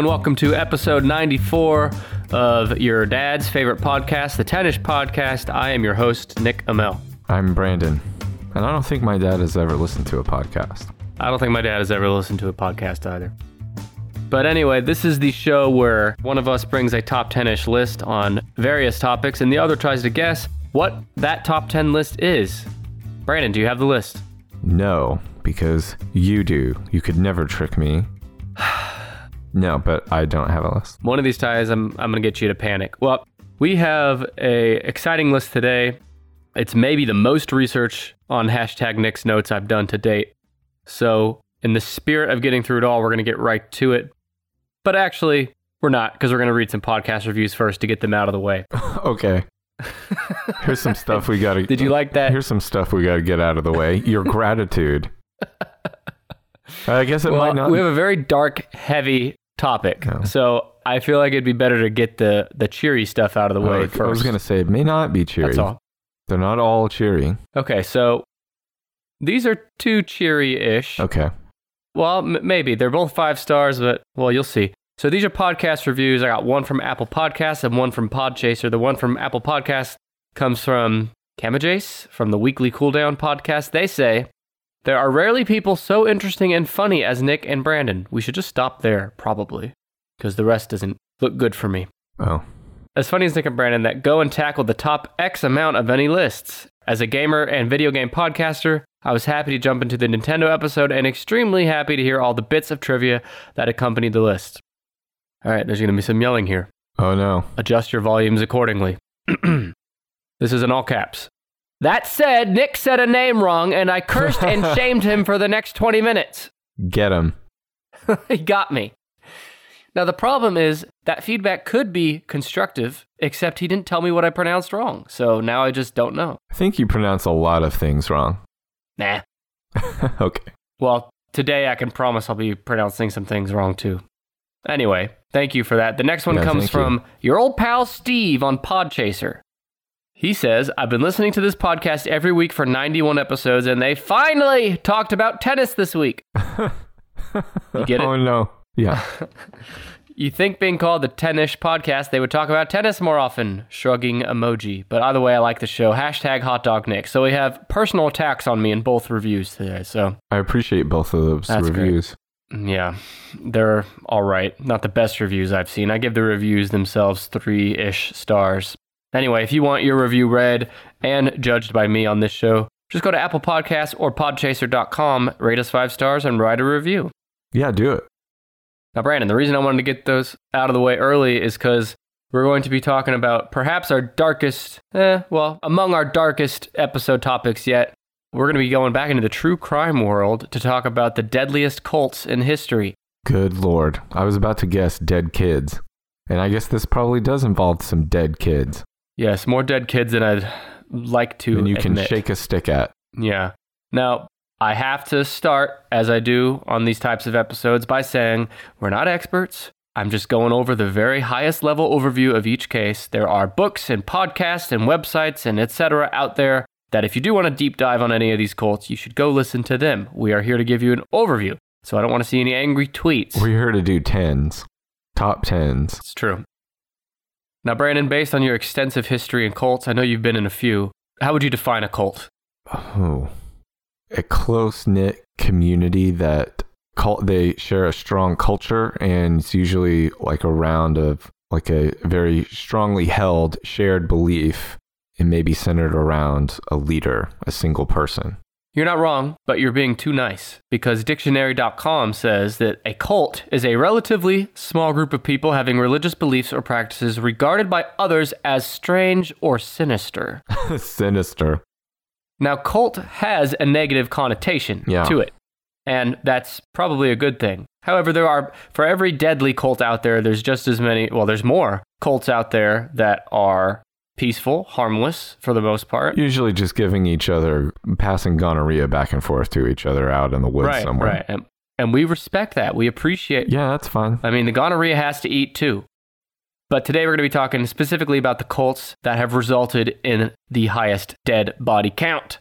welcome to episode 94 of your dad's favorite podcast, the Tennis Podcast. I am your host, Nick Amell. I'm Brandon, and I don't think my dad has ever listened to a podcast. I don't think my dad has ever listened to a podcast either. But anyway, this is the show where one of us brings a top 10-ish list on various topics, and the other tries to guess what that top 10 list is. Brandon, do you have the list? No, because you do. You could never trick me. No, but I don't have a list. One of these ties, I'm going to get you to panic. Well, we have a exciting list today. It's maybe the most research on hashtag Nick's Notes I've done to date. So in the spirit of getting through it all, we're going to get right to it. But actually, we're not, because we're going to read some podcast reviews first to get them out of the way. Okay. Here's some stuff we got to... Did you like that? Here's some stuff we got to get out of the way. Your gratitude. I guess it might not... We have a very dark, heavy topic. No. So I feel like it'd be better to get the cheery stuff out of the way first. I was going to say, it may not be cheery. That's all. They're not all cheery. Okay, so these are two cheery-ish. Okay. Well, maybe. They're both 5 stars, but, well, you'll see. So these are podcast reviews. I got one from Apple Podcasts and one from Podchaser. The one from Apple Podcasts comes from Kamajace from the Weekly Cooldown podcast. They say, there are rarely people so interesting and funny as Nick and Brandon. We should just stop there, probably, because the rest doesn't look good for me. Oh. As funny as Nick and Brandon that go and tackle the top X amount of any lists. As a gamer and video game podcaster, I was happy to jump into the Nintendo episode and extremely happy to hear all the bits of trivia that accompanied the list. All right, there's going to be some yelling here. Oh, no. Adjust your volumes accordingly. This is in all caps. That said, Nick said a name wrong, and I cursed and shamed him for the next 20 minutes. Get him. He got me. Now, the problem is that feedback could be constructive, except he didn't tell me what I pronounced wrong. So now I just don't know. I think you pronounce a lot of things wrong. Nah. Okay. Well, today I can promise I'll be pronouncing some things wrong too. Anyway, thank you for that. The next one comes from your old pal Steve on Podchaser. He says, I've been listening to this podcast every week for 91 episodes, and they finally talked about tennis this week. You get it? Oh, no. Yeah. You think being called the Tennis Podcast, they would talk about tennis more often. Shrugging emoji. But either way, I like the show. Hashtag Hot Dog Nick. So we have personal attacks on me in both reviews today. So I appreciate both of those reviews. Great. Yeah, they're all right. Not the best reviews I've seen. I give the reviews themselves 3-ish stars. Anyway, if you want your review read and judged by me on this show, just go to Apple Podcasts or podchaser.com, rate us 5 stars, and write a review. Yeah, do it. Now, Brandon, the reason I wanted to get those out of the way early is because we're going to be talking about perhaps our darkest, among our darkest episode topics yet. We're going to be going back into the true crime world to talk about the deadliest cults in history. Good Lord. I was about to guess dead kids. And I guess this probably does involve some dead kids. Yes, more dead kids than I'd like to and you admit. Can shake a stick at. Yeah. Now, I have to start, as I do on these types of episodes, by saying we're not experts. I'm just going over the very highest level overview of each case. There are books and podcasts and websites and etc. out there that if you do want to deep dive on any of these cults, you should go listen to them. We are here to give you an overview, so I don't want to see any angry tweets. We're here to do 10s. Top 10s. It's true. Now, Brandon, based on your extensive history in cults, I know you've been in a few. How would you define a cult? Oh, a close-knit community that they share a strong culture, and it's usually like a round of like a very strongly held shared belief, and maybe centered around a leader, a single person. You're not wrong, but you're being too nice, because dictionary.com says that a cult is a relatively small group of people having religious beliefs or practices regarded by others as strange or sinister. Sinister. Now, cult has a negative connotation to it, and that's probably a good thing. However, for every deadly cult out there, there's just as many, there's more cults out there that are peaceful, harmless for the most part. Usually just giving each other, passing gonorrhea back and forth to each other out in the woods somewhere. Right. And we respect that. We appreciate. Yeah, that's fine. I mean, the gonorrhea has to eat too. But today we're going to be talking specifically about the cults that have resulted in the highest dead body count.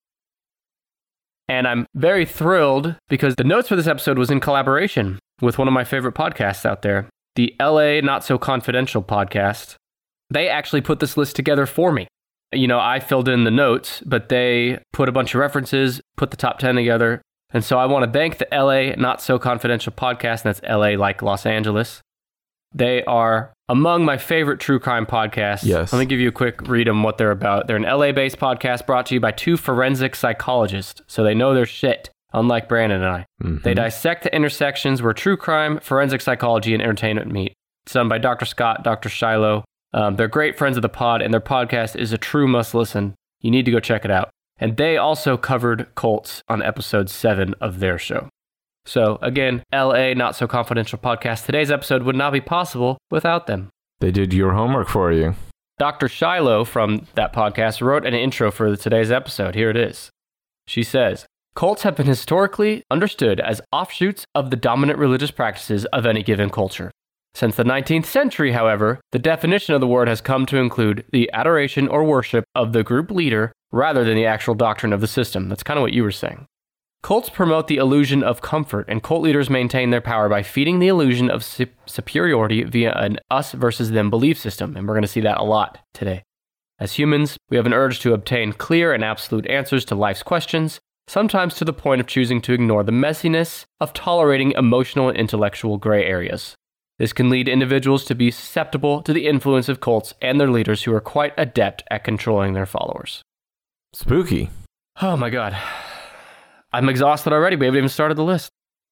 And I'm very thrilled because the notes for this episode was in collaboration with one of my favorite podcasts out there. the LA Not So Confidential podcast, they actually put this list together for me. You know, I filled in the notes, but they put a bunch of references, put the top 10 together. And so I want to thank the LA Not So Confidential podcast, and that's LA like Los Angeles. They are among my favorite true crime podcasts. Yes. Let me give you a quick read on what they're about. They're an LA-based podcast brought to you by two forensic psychologists, so they know their shit, unlike Brandon and I. Mm-hmm. They dissect the intersections where true crime, forensic psychology, and entertainment meet. It's done by Dr. Scott, Dr. Shiloh. They're great friends of the pod, and their podcast is a true must-listen. You need to go check it out. And they also covered cults on episode 7 of their show. So again, LA Not So Confidential podcast. Today's episode would not be possible without them. They did your homework for you. Dr. Shiloh from that podcast wrote an intro for today's episode. Here it is. She says, cults have been historically understood as offshoots of the dominant religious practices of any given culture. Since the 19th century, however, the definition of the word has come to include the adoration or worship of the group leader rather than the actual doctrine of the system. That's kind of what you were saying. Cults promote the illusion of comfort, and cult leaders maintain their power by feeding the illusion of superiority via an us versus them belief system, and we're going to see that a lot today. As humans, we have an urge to obtain clear and absolute answers to life's questions, sometimes to the point of choosing to ignore the messiness of tolerating emotional and intellectual gray areas. This can lead individuals to be susceptible to the influence of cults and their leaders who are quite adept at controlling their followers. Spooky. Oh my God. I'm exhausted already. We haven't even started the list.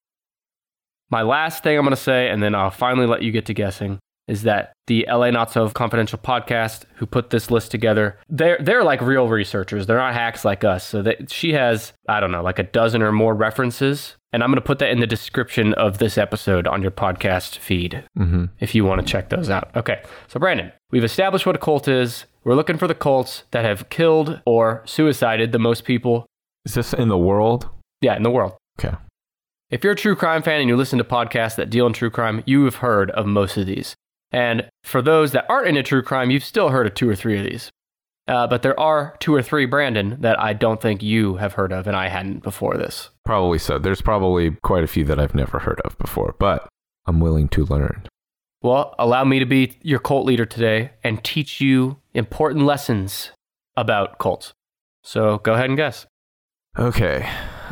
My last thing I'm going to say, and then I'll finally let you get to guessing, is that the LA Not So Confidential podcast who put this list together, they're like real researchers. They're not hacks like us. So she has, I don't know, like a dozen or more references. And I'm going to put that in the description of this episode on your podcast feed if you want to check those out. Okay, so Brandon, we've established what a cult is. We're looking for the cults that have killed or suicided the most people. Is this in the world? Yeah, in the world. Okay. If you're a true crime fan and you listen to podcasts that deal in true crime, you have heard of most of these. And for those that aren't into true crime, you've still heard of 2 or 3 of these. But there are 2 or 3, Brandon, that I don't think you have heard of, and I hadn't before this. Probably so. There's probably quite a few that I've never heard of before, but I'm willing to learn. Well, allow me to be your cult leader today and teach you important lessons about cults. So go ahead and guess. Okay.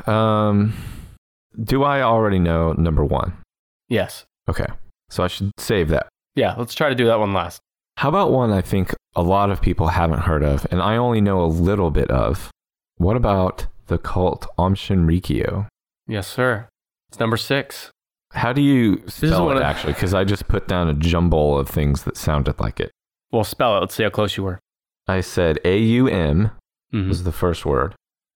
Do I already know number 1? Yes. Okay. So I should save that. Yeah, let's try to do that one last. How about one I think a lot of people haven't heard of, and I only know a little bit of? What about the cult Aum Shinrikyo? Yes, sir. It's number 6. How do you spell it, actually? Because I just put down a jumble of things that sounded like it. Well, spell it. Let's see how close you were. I said AUM was the first word.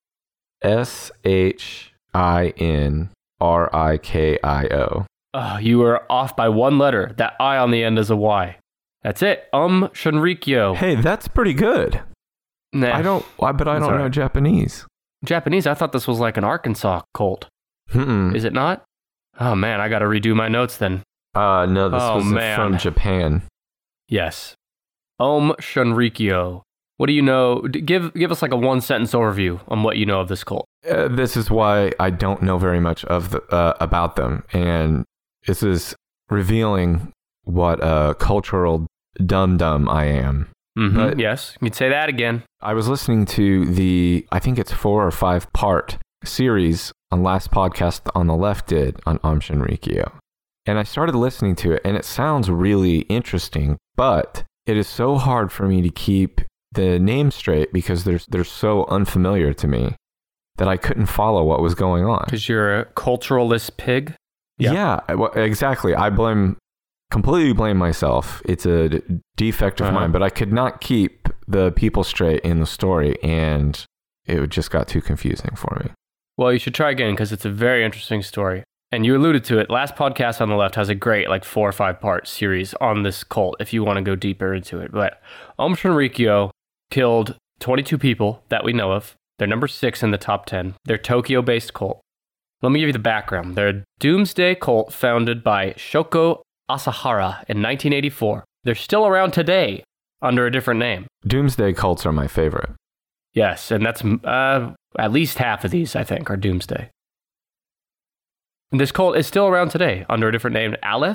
SHINRIKIO. You were off by 1 letter. That I on the end is a Y. That's it. Shinrikyo. Hey, that's pretty good. Nah. I don't know Japanese. Japanese? I thought this was like an Arkansas cult. Is it not? Oh man, I got to redo my notes then. No, this was from Japan. Yes. Shinrikyo. What do you know? Give us like a 1-sentence overview on what you know of this cult. This is why I don't know very much of about them, and this is revealing what a cultural dum-dum I am. But yes, you'd say that again. I was listening to I think it's 4 or 5 part series on last podcast on the left did on Aum Shinrikyo. And I started listening to it, and it sounds really interesting, but it is so hard for me to keep the name straight because they're so unfamiliar to me that I couldn't follow what was going on. Because you're a culturalist pig? Yeah, exactly. I completely blame myself. It's a defect of mine, but I could not keep the people straight in the story, and it just got too confusing for me. Well, you should try again because it's a very interesting story. And you alluded to it. Last podcast on the left has a great 4 or 5 part series on this cult if you want to go deeper into it. But Aum Shinrikyo killed 22 people that we know of. They're number 6 in the top 10. They're Tokyo-based cult. Let me give you the background. They're a doomsday cult founded by Shoko Asahara in 1984. They're still around today under a different name. Doomsday cults are my favorite. Yes, and that's at least half of these, I think, are doomsday. And this cult is still around today under a different name, Aleph.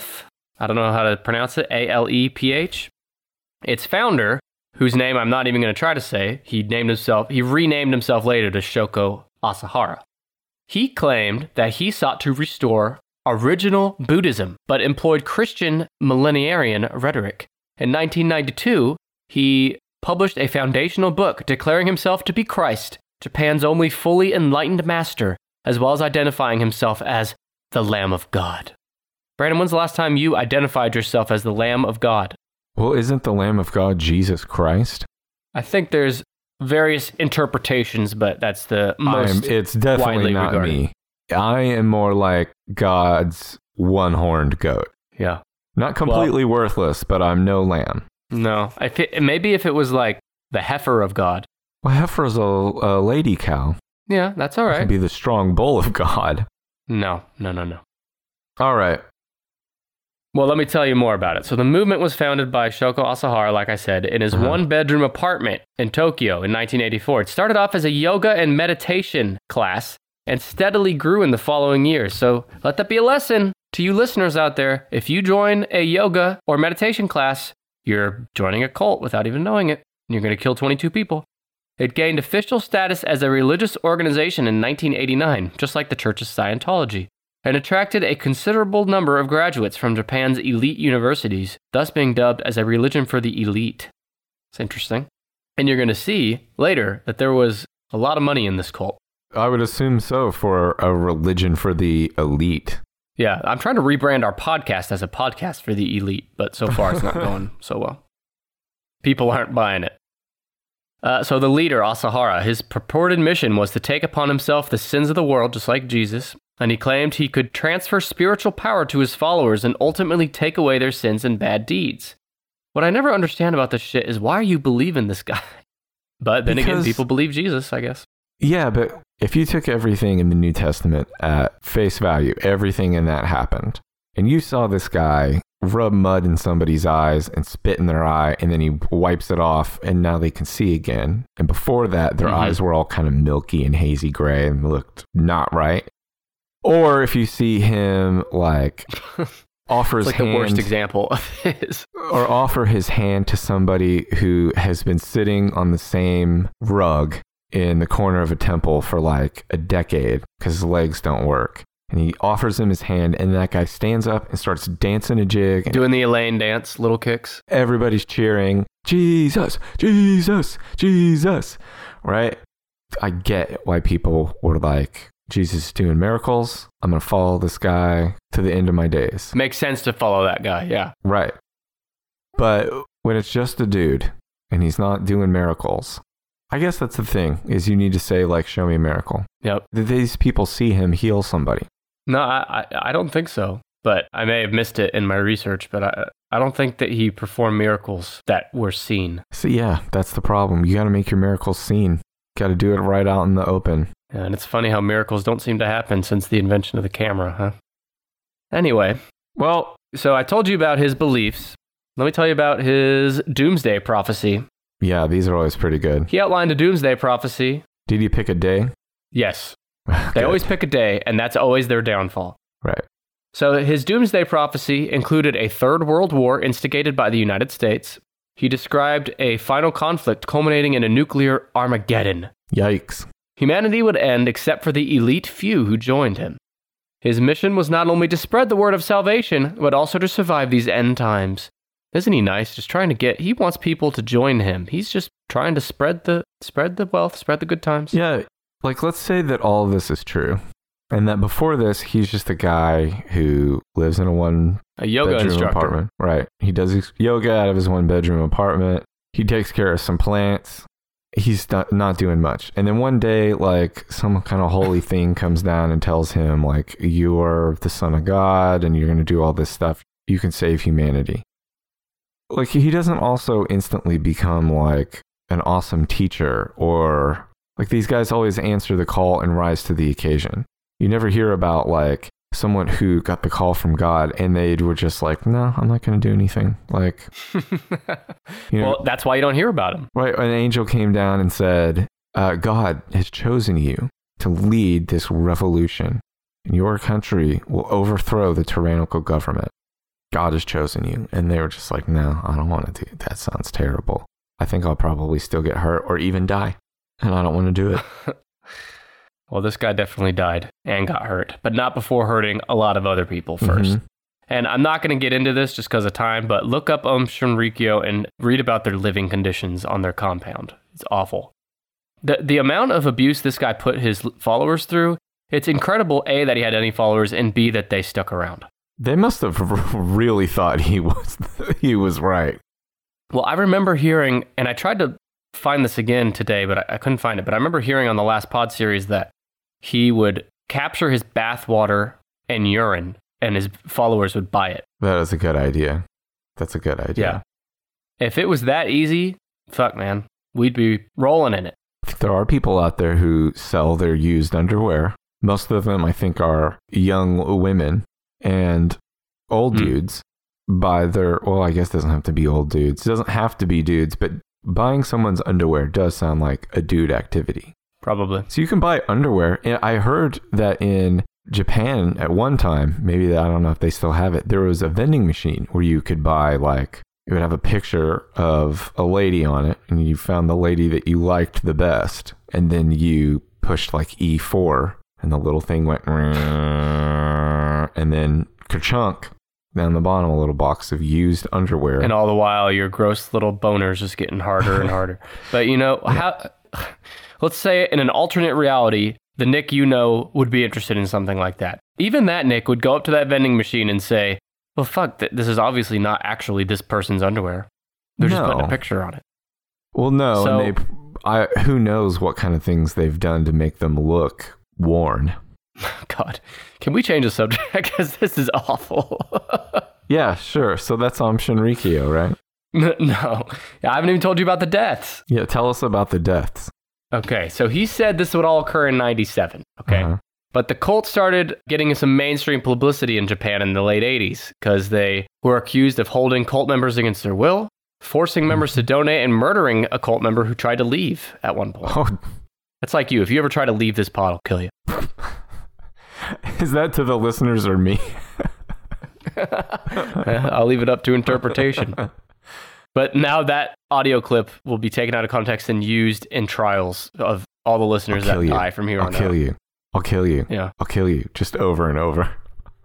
I don't know how to pronounce it, Aleph. Its founder, whose name I'm not even going to try to say, he renamed himself later to Shoko Asahara. He claimed that he sought to restore original Buddhism, but employed Christian millenarian rhetoric. In 1992, he published a foundational book declaring himself to be Christ, Japan's only fully enlightened master, as well as identifying himself as the Lamb of God. Brandon, when's the last time you identified yourself as the Lamb of God? Well, isn't the Lamb of God Jesus Christ? I think there's various interpretations, but that's the most It's definitely widely not regarded. me. I am more like God's one-horned goat. Yeah. Not completely worthless, but I'm no lamb. No. Maybe if it was like the heifer of God. Well, heifer's a lady cow. Yeah, that's all It right. could be the strong bull of God. No. All right. Well, let me tell you more about it. So the movement was founded by Shoko Asahara, like I said, in his one-bedroom apartment in Tokyo in 1984. It started off as a yoga and meditation class and steadily grew in the following years. So let that be a lesson to you listeners out there. If you join a yoga or meditation class, you're joining a cult without even knowing it. And you're going to kill 22 people. It gained official status as a religious organization in 1989, just like the Church of Scientology, and attracted a considerable number of graduates from Japan's elite universities, thus being dubbed as a religion for the elite. It's interesting. And you're going to see later that there was a lot of money in this cult. I would assume so for a religion for the elite. Yeah, I'm trying to rebrand our podcast as a podcast for the elite, but so far it's not going so well. People aren't buying it. So the leader, Asahara, his purported mission was to take upon himself the sins of the world, just like Jesus, and he claimed he could transfer spiritual power to his followers and ultimately take away their sins and bad deeds. What I never understand about this shit is why you believe in this guy. But then again, people believe Jesus, I guess. Yeah, but if you took everything in the New Testament at face value, everything in that happened, and you saw this guy rub mud in somebody's eyes and spit in their eye, and then he wipes it off, and now they can see again. And before that, their eyes were all kind of milky and hazy gray and looked not right. Or if you see him like offer his like hand, the worst example of his, or offer his hand to somebody who has been sitting on the same rug in the corner of a temple for like a decade because his legs don't work. And he offers him his hand, and that guy stands up and starts dancing a jig. And doing the Elaine dance, little kicks. everybody's cheering, Jesus, Jesus, Jesus, right? I get why people were like, Jesus is doing miracles. I'm going to follow this guy to the end of my days. Makes sense to follow that guy, yeah. Right. But when it's just a dude and he's not doing miracles, I guess that's the thing, is you need to say, like, show me a miracle. Yep. Did these people see him heal somebody? No, I don't think so. But I may have missed it in my research, but I don't think that he performed miracles that were seen. So yeah, that's the problem. You got to make your miracles seen. Got to do it right out in the open. And it's funny how miracles don't seem to happen since the invention of the camera, huh? Anyway, well, so I told you about his beliefs. Let me tell you about his doomsday prophecy. Yeah, these are always pretty good. He outlined a doomsday prophecy. Did he pick a day? Yes. They always pick a day, and that's always their downfall. Right. So his doomsday prophecy included a third world war instigated by the United States. He described a final conflict culminating in a nuclear Armageddon. Yikes. Humanity would end except for the elite few who joined him. His mission was not only to spread the word of salvation, but also to survive these end times. Isn't he nice? Just trying to he wants people to join him. He's just trying to spread the wealth, spread the good times. Yeah, like let's say that all of this is true. And that before this, he's just a guy who lives in a yoga instructor. apartment. Right. He does yoga out of his 1-bedroom apartment. He takes care of some plants. He's not doing much. And then one day, like, some kind of holy thing comes down and tells him, like, you are the son of God and you're going to do all this stuff. You can save humanity. Like, he doesn't also instantly become, like, an awesome teacher, or, like, these guys always answer the call and rise to the occasion. You never hear about, like, someone who got the call from God and they were just like, no, I'm not going to do anything. Like, well, that's why you don't hear about him. Right. An angel came down and said, God has chosen you to lead this revolution, and your country will overthrow the tyrannical government. God has chosen you. And they were just like, no, I don't want to do it. That sounds terrible. I think I'll probably still get hurt or even die. And I don't want to do it. Well, this guy definitely died and got hurt, but not before hurting a lot of other people first. Mm-hmm. And I'm not going to get into this just because of time, but look up Shinrikyo and read about their living conditions on their compound. It's awful. The amount of abuse this guy put his followers through, it's incredible, A, that he had any followers, and B, that they stuck around. They must have really thought he was right. Well, I remember hearing, and I tried to find this again today, but I couldn't find it. But I remember hearing on the last pod series that he would capture his bathwater and urine, and his followers would buy it. That is a good idea. That's a good idea. Yeah. If it was that easy, fuck, man, we'd be rolling in it. I think there are people out there who sell their used underwear. Most of them, I think, are young women and old dudes buy their, well, I guess it doesn't have to be old dudes. It doesn't have to be dudes, but buying someone's underwear does sound like a dude activity. Probably. So you can buy underwear. And I heard that in Japan at one time, maybe I don't know if they still have it, there was a vending machine where you could buy, like, it would have a picture of a lady on it, and you found the lady that you liked the best, and then you pushed like E4, and the little thing went, and then ka-chunk, down the bottom, a little box of used underwear. And all the while, your gross little boner's just getting harder and harder. But you know, let's say in an alternate reality, the Nick you know would be interested in something like that. Even that Nick would go up to that vending machine and say, well, fuck, this is obviously not actually this person's underwear. They're just putting a picture on it. Well, no, so, and who knows what kind of things they've done to make them look worn. God, can we change the subject? Because this is awful. Yeah, sure. So that's Shinrikyo, right? No, I haven't even told you about the deaths. Yeah, tell us about the deaths. Okay, so he said this would all occur in 97, okay? Uh-huh. But the cult started getting some mainstream publicity in Japan in the late 80s because they were accused of holding cult members against their will, forcing members to donate, and murdering a cult member who tried to leave at one point. Oh. That's like you. If you ever try to leave this pod, I'll kill you. Is that to the listeners or me? I'll leave it up to interpretation. But now that audio clip will be taken out of context and used in trials of all the listeners that die from here on out. I'll kill you. I'll kill you. Yeah. I'll kill you. Just over and over.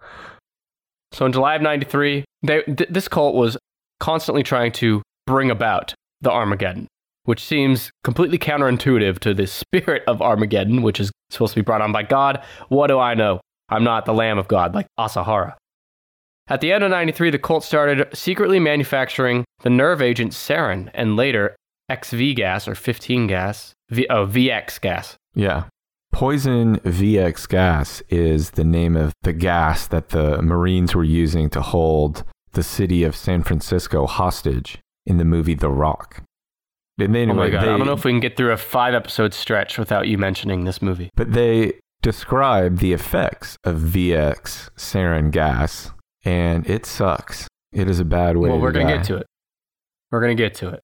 So in July of 93, this cult was constantly trying to bring about the Armageddon, which seems completely counterintuitive to the spirit of Armageddon, which is supposed to be brought on by God. What do I know? I'm not the Lamb of God, like Asahara. At the end of 93, the cult started secretly manufacturing the nerve agent sarin and later XV gas or 15 gas, VX gas. Yeah. Poison VX gas is the name of the gas that the Marines were using to hold the city of San Francisco hostage in the movie The Rock. And anyway, oh my God, I don't know if we can get through a 5-episode stretch without you mentioning this movie. But they describe the effects of VX sarin gas, and it sucks. It is a bad way to die. Well, we're going to get to it. We're going to get to it.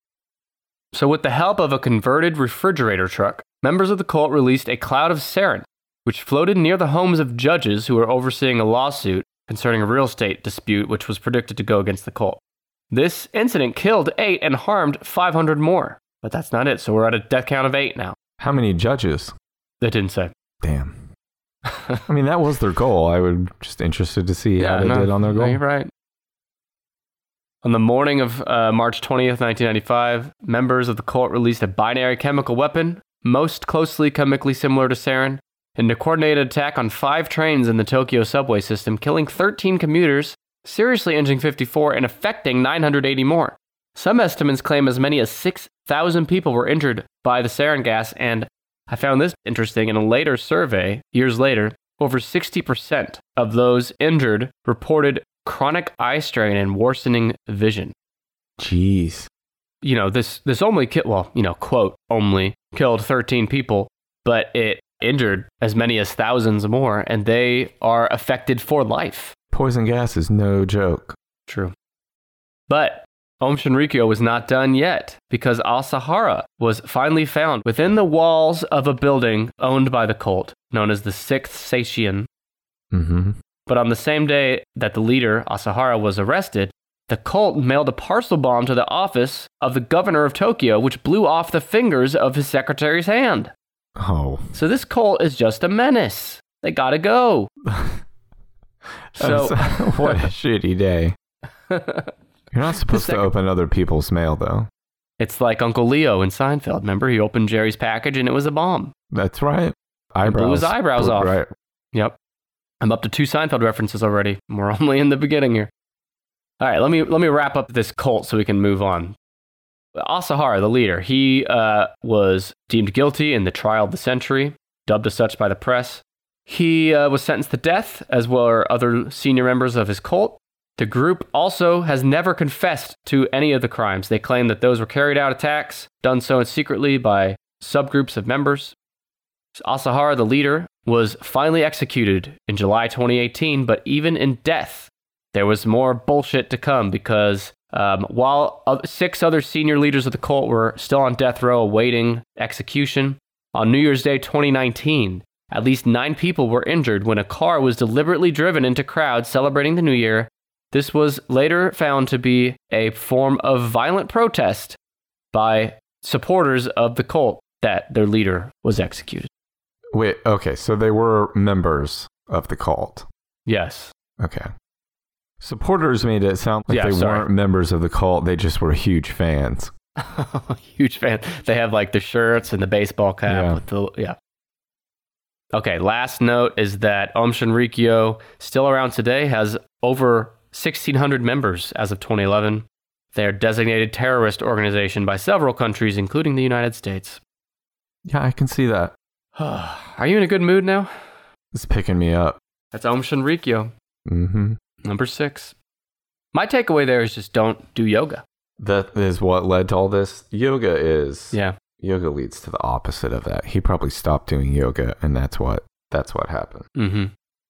So with the help of a converted refrigerator truck, members of the cult released a cloud of sarin, which floated near the homes of judges who were overseeing a lawsuit concerning a real estate dispute which was predicted to go against the cult. This incident killed 8 and harmed 500 more. But that's not it, so we're at a death count of 8 now. How many judges? They didn't say. Damn. I mean, that was their goal. I was just interested to see how they did on their goal. You're right. On the morning of March 20th, 1995, members of the cult released a binary chemical weapon, most closely chemically similar to sarin, in a coordinated attack on 5 trains in the Tokyo subway system, killing 13 commuters, seriously injuring 54, and affecting 980 more. Some estimates claim as many as 6,000 people were injured by the sarin gas, and I found this interesting. In a later survey, years later, over 60% of those injured reported chronic eye strain and worsening vision. Jeez. You know, this only quote, only killed 13 people, but it injured as many as thousands more, and they are affected for life. Poison gas is no joke. True. But Shinrikyo was not done yet, because Asahara was finally found within the walls of a building owned by the cult, known as the 6th Seishin. Mm-hmm. But on the same day that the leader, Asahara, was arrested, the cult mailed a parcel bomb to the office of the governor of Tokyo, which blew off the fingers of his secretary's hand. Oh. So this cult is just a menace. They gotta go. So what a shitty day. You're not supposed to open other people's mail, though. It's like Uncle Leo in Seinfeld. Remember, he opened Jerry's package and it was a bomb. That's right. Eyebrows. Blew his eyebrows off. Right. Yep. I'm up to 2 Seinfeld references already. We're only in the beginning here. All right, let me wrap up this cult so we can move on. Asahara, the leader, he was deemed guilty in the trial of the century, dubbed as such by the press. He was sentenced to death, as well as other senior members of his cult. The group also has never confessed to any of the crimes. They claim that those were carried out attacks, done so secretly by subgroups of members. Asahara, the leader, was finally executed in July 2018, but even in death, there was more bullshit to come because while 6 other senior leaders of the cult were still on death row awaiting execution, on New Year's Day 2019, at least 9 people were injured when a car was deliberately driven into crowds celebrating the New Year. This was later found to be a form of violent protest by supporters of the cult that their leader was executed. Wait, okay, so they were members of the cult. Yes. Okay. Supporters made it sound like weren't members of the cult, they just were huge fans. Huge fan. They have like the shirts and the baseball cap with the Okay, last note is that Aum Shinrikyo, still around today, has over 1,600 members as of 2011. They are designated terrorist organization by several countries, including the United States. Yeah, I can see that. Are you in a good mood now? It's picking me up. That's Aum Shinrikyo. Mm-hmm. Number 6. My takeaway there is just don't do yoga. That is what led to all this. Yoga leads to the opposite of that. He probably stopped doing yoga, and that's what happened. Mm-hmm.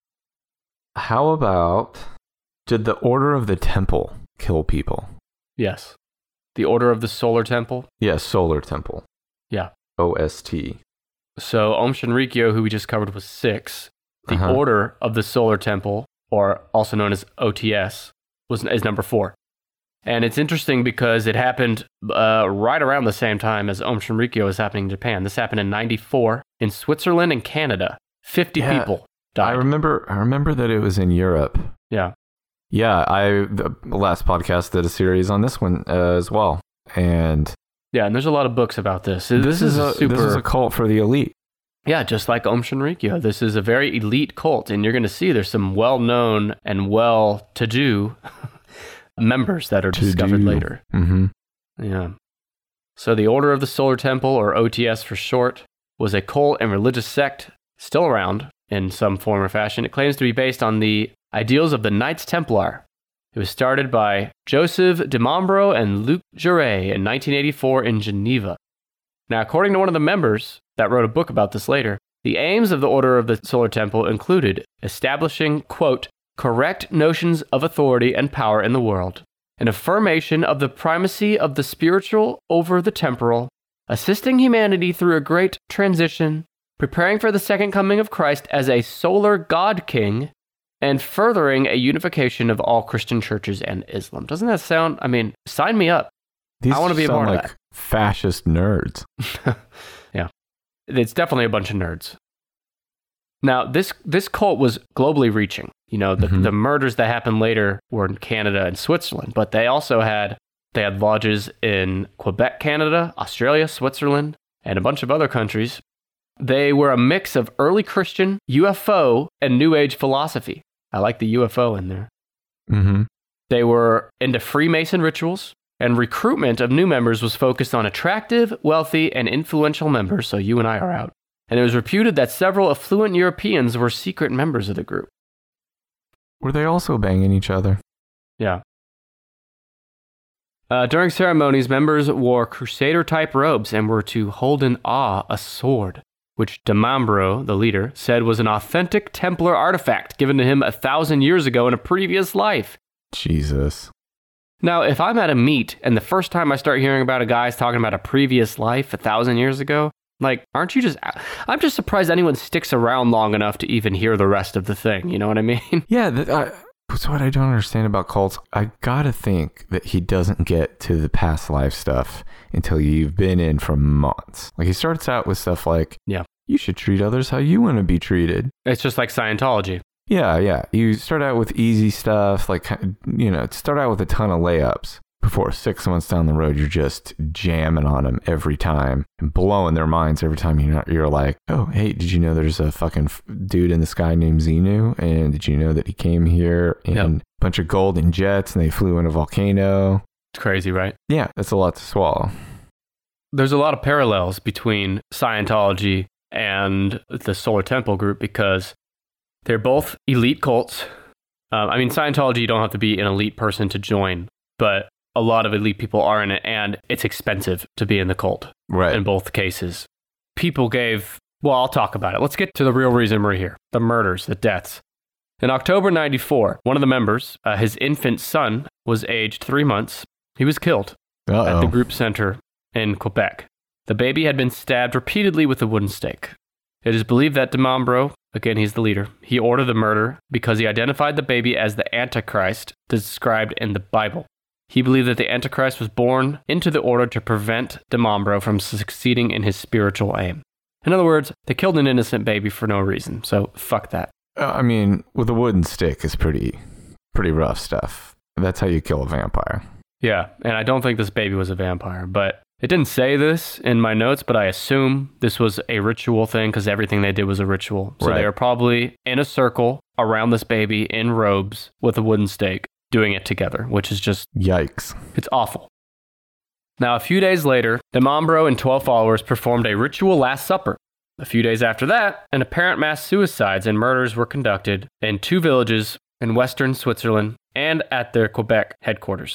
How about, did the Order of the Temple kill people? Yes. The Order of the Solar Temple? Yes, Solar Temple. Yeah. OST. So Aum Shinrikyo, who we just covered, was 6. The Order of the Solar Temple, or also known as OTS, is number 4. And it's interesting because it happened right around the same time as Aum Shinrikyo was happening in Japan. This happened in 1994 in Switzerland and Canada. 50 people died. I remember that it was in Europe. Yeah. Yeah, the last podcast did a series on this one as well. And there's a lot of books about this. This is a cult for the elite. Yeah, just like Aum Shinrikyo. This is a very elite cult, and you're going to see there's some well-known and well-to-do members that are discovered later. Mm-hmm. Yeah. So the Order of the Solar Temple, or OTS for short, was a cult and religious sect still around in some form or fashion. It claims to be based on the ideals of the Knights Templar. It was started by Joseph de Mombro and Luc Jouret in 1984 in Geneva. Now, according to one of the members that wrote a book about this later, the aims of the Order of the Solar Temple included establishing, quote, correct notions of authority and power in the world, an affirmation of the primacy of the spiritual over the temporal, assisting humanity through a great transition, preparing for the second coming of Christ as a solar God King, and furthering a unification of all Christian churches and Islam. Doesn't that sound, sign me up. I want to be a part of that. Fascist nerds. Yeah. It's definitely a bunch of nerds. Now, this cult was globally reaching. You know, the murders that happened later were in Canada and Switzerland, but they also had lodges in Quebec, Canada, Australia, Switzerland, and a bunch of other countries. They were a mix of early Christian, UFO, and New Age philosophy. I like the UFO in there. Mm-hmm. They were into Freemason rituals, and recruitment of new members was focused on attractive, wealthy, and influential members, so you and I are out. And it was reputed that several affluent Europeans were secret members of the group. Were they also banging each other? Yeah. During ceremonies, members wore crusader-type robes and were to hold in awe a sword, which de Mombro, the leader, said was an authentic Templar artifact given to him 1,000 years ago in a previous life. Jesus. Now, if I'm at a meet and the first time I start hearing about a guy's talking about a previous life 1,000 years ago, Like, aren't you just... I'm just surprised anyone sticks around long enough to even hear the rest of the thing. You know what I mean? Yeah, that's what I don't understand about cults. I gotta think that he doesn't get to the past life stuff until you've been in for months. Like, he starts out with stuff like, yeah, you should treat others how you want to be treated. It's just like Scientology. Yeah. You start out with easy stuff, like, start out with a ton of layups. Before 6 months down the road, you're just jamming on them every time and blowing their minds every time you're like, oh, hey, did you know there's a fucking dude in the sky named Xenu? And did you know that he came here in a bunch of golden jets and they flew in a volcano? It's crazy, right? Yeah, that's a lot to swallow. There's a lot of parallels between Scientology and the Solar Temple group because they're both elite cults. Scientology, you don't have to be an elite person to join, but a lot of elite people are in it, and it's expensive to be in the cult. Right. In both cases. I'll talk about it. Let's get to the real reason we're here. The murders, the deaths. In October 94, one of the members, his infant son, was aged 3 months. He was killed at the group center in Quebec. The baby had been stabbed repeatedly with a wooden stake. It is believed that Demambro, again, he's the leader, he ordered the murder because he identified the baby as the Antichrist described in the Bible. He believed that the Antichrist was born into the order to prevent Demambro from succeeding in his spiritual aim. In other words, they killed an innocent baby for no reason, so fuck that. With a wooden stick is pretty rough stuff. That's how you kill a vampire. Yeah, and I don't think this baby was a vampire, but it didn't say this in my notes, but I assume this was a ritual thing because everything they did was a ritual. So They were probably in a circle around this baby in robes with a wooden stake, doing it together, which is just... Yikes. It's awful. Now, a few days later, Demambro and 12 followers performed a ritual Last Supper. A few days after that, an apparent mass suicides and murders were conducted in 2 villages in western Switzerland and at their Quebec headquarters.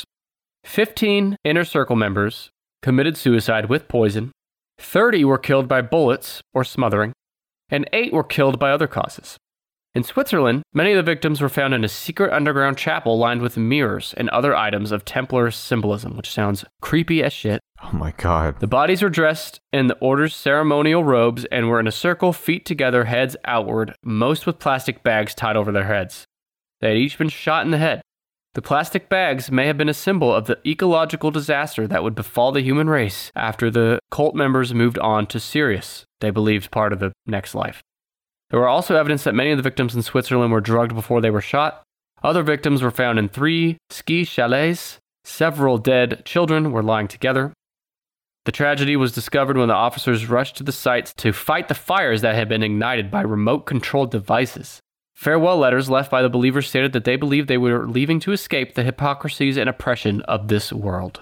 15 Inner Circle members committed suicide with poison, 30 were killed by bullets or smothering, and 8 were killed by other causes. In Switzerland, many of the victims were found in a secret underground chapel lined with mirrors and other items of Templar symbolism, which sounds creepy as shit. Oh my God. The bodies were dressed in the order's ceremonial robes and were in a circle, feet together, heads outward, most with plastic bags tied over their heads. They had each been shot in the head. The plastic bags may have been a symbol of the ecological disaster that would befall the human race after the cult members moved on to Sirius, they believed part of the next life. There were also evidence that many of the victims in Switzerland were drugged before they were shot. Other victims were found in 3 ski chalets. Several dead children were lying together. The tragedy was discovered when the officers rushed to the sites to fight the fires that had been ignited by remote-controlled devices. Farewell letters left by the believers stated that they believed they were leaving to escape the hypocrisies and oppression of this world.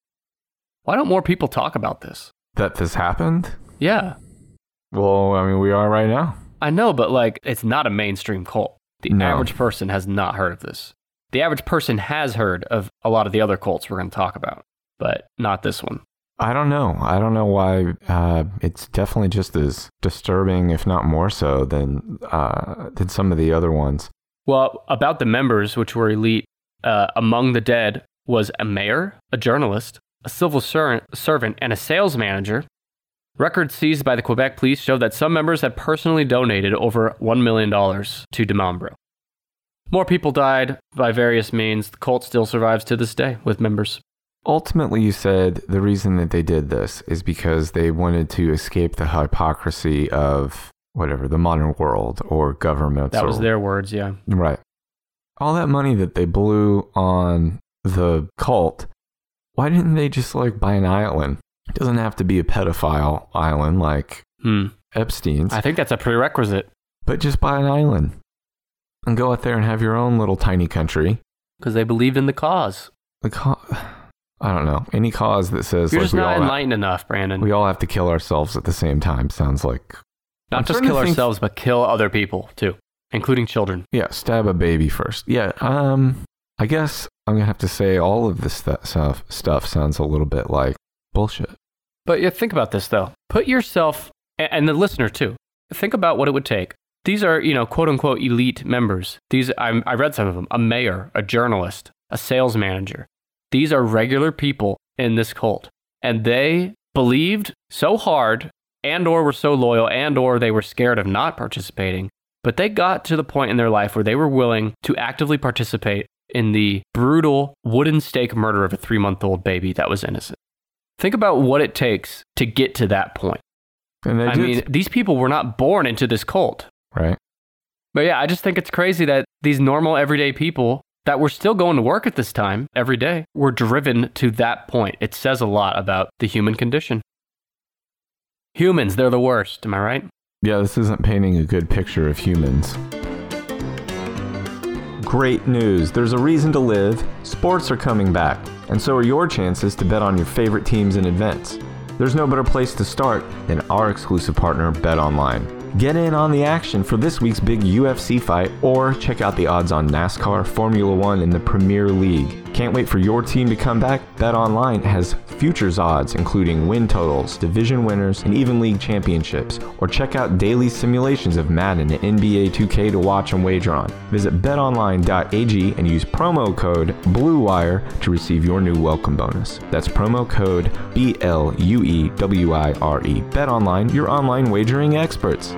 Why don't more people talk about this? That this happened? Yeah. Well, we are right now. I know, but it's not a mainstream cult. The average person has not heard of this. The average person has heard of a lot of the other cults we're going to talk about, but not this one. I don't know. I don't know why. It's definitely just as disturbing, if not more so, than some of the other ones. Well, about the members, which were elite, among the dead was a mayor, a journalist, a civil servant, and a sales manager. Records seized by the Quebec police showed that some members had personally donated over $1 million to Demambro. More people died by various means. The cult still survives to this day with members. Ultimately, you said the reason that they did this is because they wanted to escape the hypocrisy of the modern world or governments. That was their words, yeah. Right. All that money that they blew on the cult, why didn't they just buy an island? It doesn't have to be a pedophile island like Epstein's. I think that's a prerequisite. But just buy an island and go out there and have your own little tiny country. Because they believed in the cause. I don't know. Any cause that says... You're just not enlightened enough, Brandon. We all have to kill ourselves at the same time. Sounds like... Not just kill ourselves, but kill other people, too. Including children. Yeah, stab a baby first. Yeah, I guess I'm going to have to say all of this stuff sounds a little bit like bullshit. But yeah, think about this, though. Put yourself, and the listener, too, think about what it would take. These are, quote-unquote elite members. I read some of them. A mayor, a journalist, a sales manager. These are regular people in this cult. And they believed so hard and or were so loyal and or they were scared of not participating. But they got to the point in their life where they were willing to actively participate in the brutal wooden stake murder of a 3-month-old baby that was innocent. Think about what it takes to get to that point. And these people were not born into this cult. Right. But yeah, I just think it's crazy that these normal everyday people that were still going to work at this time every day were driven to that point. It says a lot about the human condition. Humans, they're the worst. Am I right? Yeah, this isn't painting a good picture of humans. Great news. There's a reason to live. Sports are coming back, and so are your chances to bet on your favorite teams and events. There's no better place to start than our exclusive partner, BetOnline. Get in on the action for this week's big UFC fight, or check out the odds on NASCAR, Formula One, and the Premier League. Can't wait for your team to come back? BetOnline has futures odds, including win totals, division winners, and even league championships. Or check out daily simulations of Madden and NBA 2K to watch and wager on. Visit betonline.ag and use promo code BLUEWIRE to receive your new welcome bonus. That's promo code BLUEWIRE. BetOnline, your online wagering experts.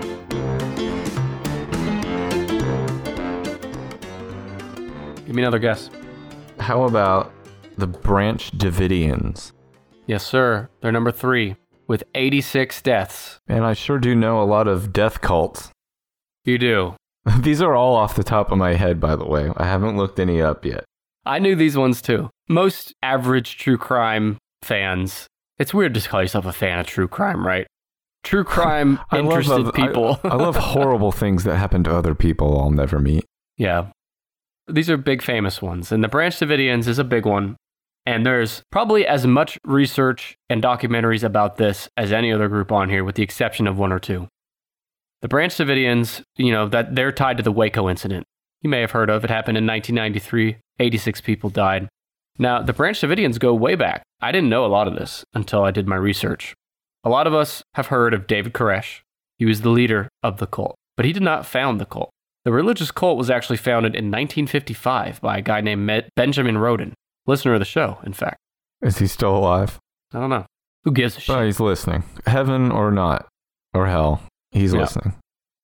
Give me another guess. How about the Branch Davidians? Yes, sir. They're number 3 with 86 deaths. And I sure do know a lot of death cults. You do. These are all off the top of my head, by the way. I haven't looked any up yet. I knew these ones too. Most average true crime fans, it's weird to call yourself a fan of true crime, right? True crime interested people. I love horrible things that happen to other people I'll never meet. Yeah. These are big famous ones, and the Branch Davidians is a big one. And there's probably as much research and documentaries about this as any other group on here, with the exception of 1 or 2. The Branch Davidians, that they're tied to the Waco incident. You may have heard of it. Happened in 1993. 86 people died. Now, the Branch Davidians go way back. I didn't know a lot of this until I did my research. A lot of us have heard of David Koresh. He was the leader of the cult, but he did not found the cult. The religious cult was actually founded in 1955 by a guy named Benjamin Roden, listener of the show, in fact. Is he still alive? I don't know. Who gives a shit? Oh, he's listening. Heaven or not, or hell, he's listening.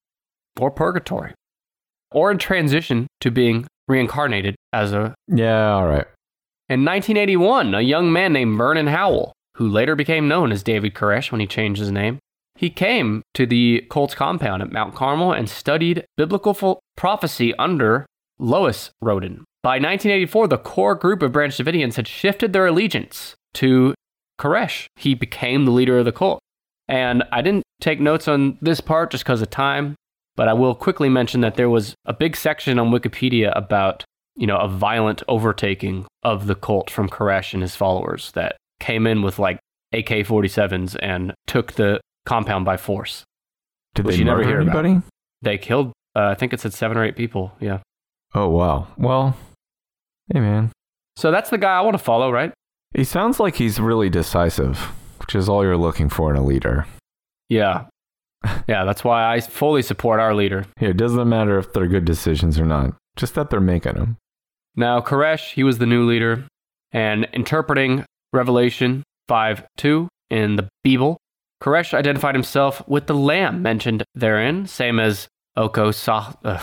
Or purgatory. Or in transition to being reincarnated as a... Yeah, all right. In 1981, a young man named Vernon Howell, who later became known as David Koresh when he changed his name, he came to the cult's compound at Mount Carmel and studied biblical prophecy under Lois Roden. By 1984, the core group of Branch Davidians had shifted their allegiance to Koresh. He became the leader of the cult. And I didn't take notes on this part just because of time, but I will quickly mention that there was a big section on Wikipedia about, a violent overtaking of the cult from Koresh and his followers that came in with like AK-47s and took the compound by force. Did they murder anybody? They killed, I think it said 7 or 8 people, yeah. Oh, wow. Well, hey, man. So that's the guy I want to follow, right? He sounds like he's really decisive, which is all you're looking for in a leader. Yeah. Yeah, that's why I fully support our leader. It doesn't matter if they're good decisions or not, just that they're making them. Now, Koresh, he was the new leader, and interpreting Revelation 5:2 in the Bible, Koresh identified himself with the lamb mentioned therein, same as Saka,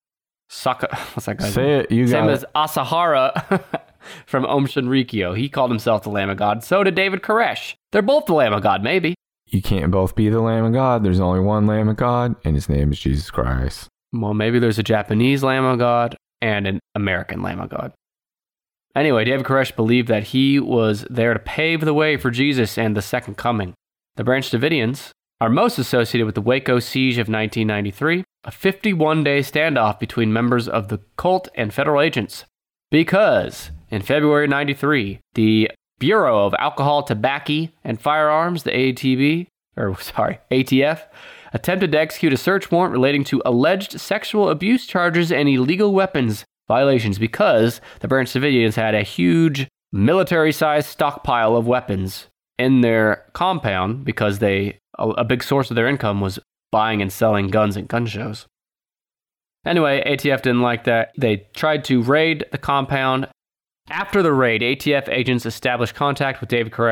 what's that guy's Say name? it, you got Same it. as Asahara from Om Shinrikyo. He called himself the Lamb of God. So did David Koresh. They're both the Lamb of God, maybe. You can't both be the Lamb of God. There's only one Lamb of God, and his name is Jesus Christ. Well, maybe there's a Japanese Lamb of God and an American Lamb of God. Anyway, David Koresh believed that he was there to pave the way for Jesus and the second coming. The Branch Davidians are most associated with the Waco siege of 1993, a 51-day standoff between members of the cult and federal agents. Because in February 93, the Bureau of Alcohol, Tobacco, and Firearms, the ATF, attempted to execute a search warrant relating to alleged sexual abuse charges and illegal weapons violations because the Branch Davidians had a huge military-sized stockpile of weapons in their compound because a big source of their income was buying and selling guns at gun shows. Anyway, ATF didn't like that. They tried to raid the compound. After the raid, ATF agents established contact with David Koresh,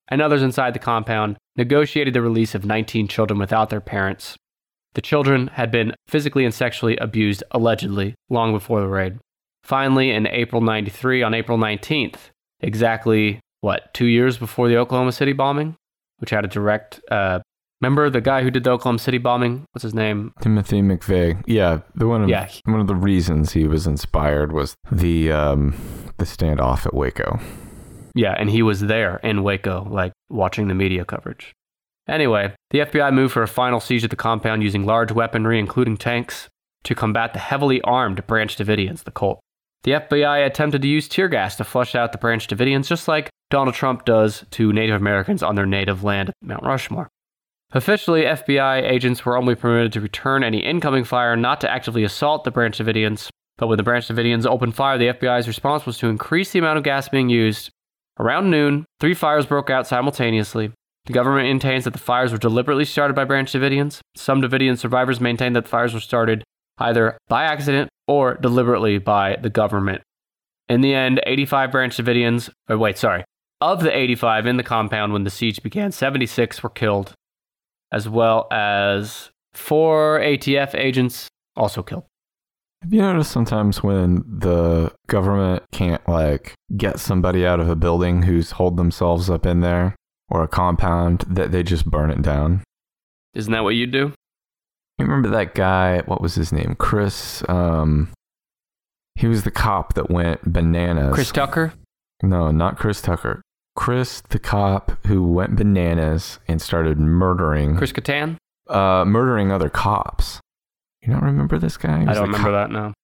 and others inside the compound negotiated the release of 19 children without their parents. The children had been physically and sexually abused, allegedly, long before the raid. Finally, in April 93, on April 19th, exactly, 2 years before the Oklahoma City bombing, which had a direct, remember the guy who did the Oklahoma City bombing? What's his name? Timothy McVeigh. Yeah, one of the reasons he was inspired was the standoff at Waco. Yeah, and he was there in Waco, watching the media coverage. Anyway, the FBI moved for a final siege of the compound using large weaponry, including tanks, to combat the heavily armed Branch Davidians, the cult. The FBI attempted to use tear gas to flush out the Branch Davidians, just like Donald Trump does to Native Americans on their native land at Mount Rushmore. Officially, FBI agents were only permitted to return any incoming fire, not to actively assault the Branch Davidians. But when the Branch Davidians opened fire, the FBI's response was to increase the amount of gas being used. Around noon, 3 fires broke out simultaneously. The government maintains that the fires were deliberately started by Branch Davidians. Some Davidian survivors maintain that the fires were started either by accident or deliberately by the government. In the end, 85 Branch Davidians, of the 85 in the compound when the siege began, 76 were killed, as well as 4 ATF agents also killed. Have you noticed sometimes when the government can't, get somebody out of a building who's holed themselves up in there, or a compound, that they just burn it down? Isn't that what you do? You remember that guy, what was his name? Chris, he was the cop that went bananas. Chris Tucker? No, not Chris Tucker. Chris, the cop who went bananas and started murdering... Chris Kattan? Murdering other cops. You don't remember this guy? I don't remember that, no.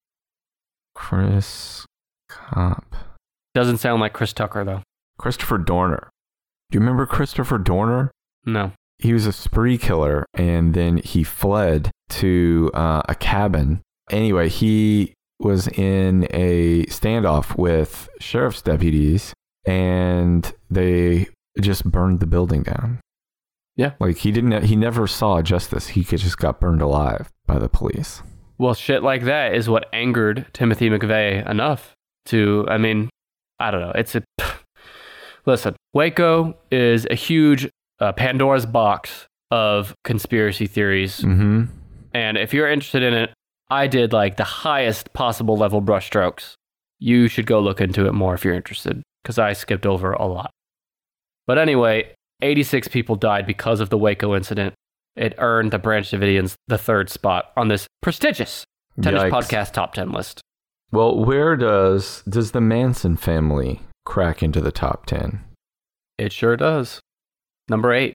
Chris Cop. Doesn't sound like Chris Tucker, though. Christopher Dorner. Do you remember Christopher Dorner? No. He was a spree killer, and then he fled to a cabin. Anyway, he was in a standoff with sheriff's deputies, and they just burned the building down. Yeah. He never saw justice. He just got burned alive by the police. Well, shit like that is what angered Timothy McVeigh enough to, I don't know. Listen, Waco is a huge Pandora's box of conspiracy theories. Mm-hmm. And if you're interested in it, I did the highest possible level brushstrokes. You should go look into it more if you're interested, because I skipped over a lot. But anyway, 86 people died because of the Waco incident. It earned the Branch Davidians the 3rd spot on this prestigious Tennis Podcast Top 10 list. Well, where does the Manson family crack into the top 10? It sure does. Number 8.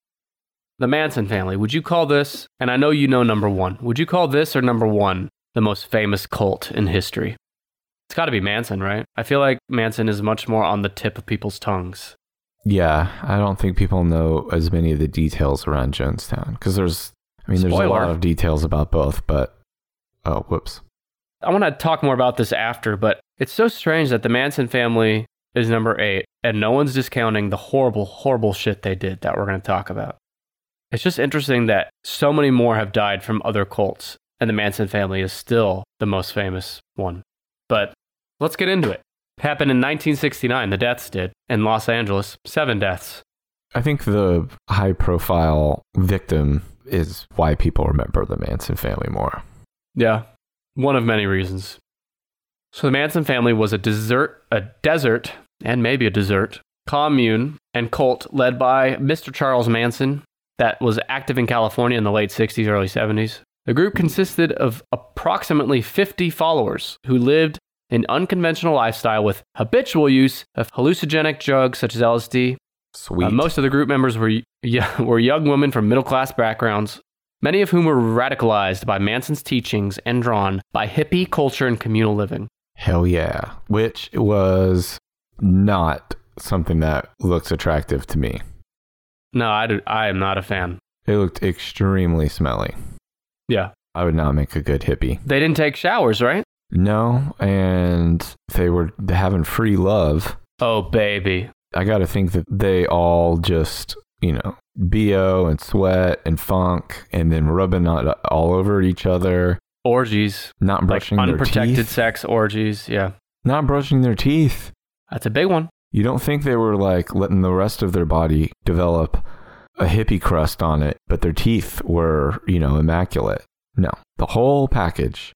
The Manson family. Would you call this, and I know you know number 1, would you call this or number 1 the most famous cult in history? It's got to be Manson, right? I feel like Manson is much more on the tip of people's tongues. Yeah, I don't think people know as many of the details around Jonestown, because there's a lot of details about both, but whoops. I want to talk more about this after, but it's so strange that the Manson family is number 8, and no one's discounting the horrible, horrible shit they did that we're going to talk about. It's just interesting that so many more have died from other cults, and the Manson family is still the most famous one. But let's get into it. It happened in 1969, the deaths did, in Los Angeles, 7 deaths. I think the high-profile victim is why people remember the Manson family more. Yeah, one of many reasons. So the Manson family was a desert, commune and cult led by Mr. Charles Manson that was active in California in the late 60s, early 70s. The group consisted of approximately 50 followers who lived an unconventional lifestyle with habitual use of hallucinogenic drugs such as LSD. Sweet. Most of the group members were young women from middle-class backgrounds, many of whom were radicalized by Manson's teachings and drawn by hippie culture and communal living. Hell yeah. Which was not something that looks attractive to me. No, I am not a fan. It looked extremely smelly. Yeah. I would not make a good hippie. They didn't take showers, right? No, and they were having free love. Oh, baby. I got to think that they all just, BO and sweat and funk and then rubbing all over each other. Orgies. Not brushing their teeth. Unprotected sex orgies, yeah. Not brushing their teeth. That's a big one. You don't think they were like letting the rest of their body develop a hippie crust on it, but their teeth were, immaculate. No, the whole package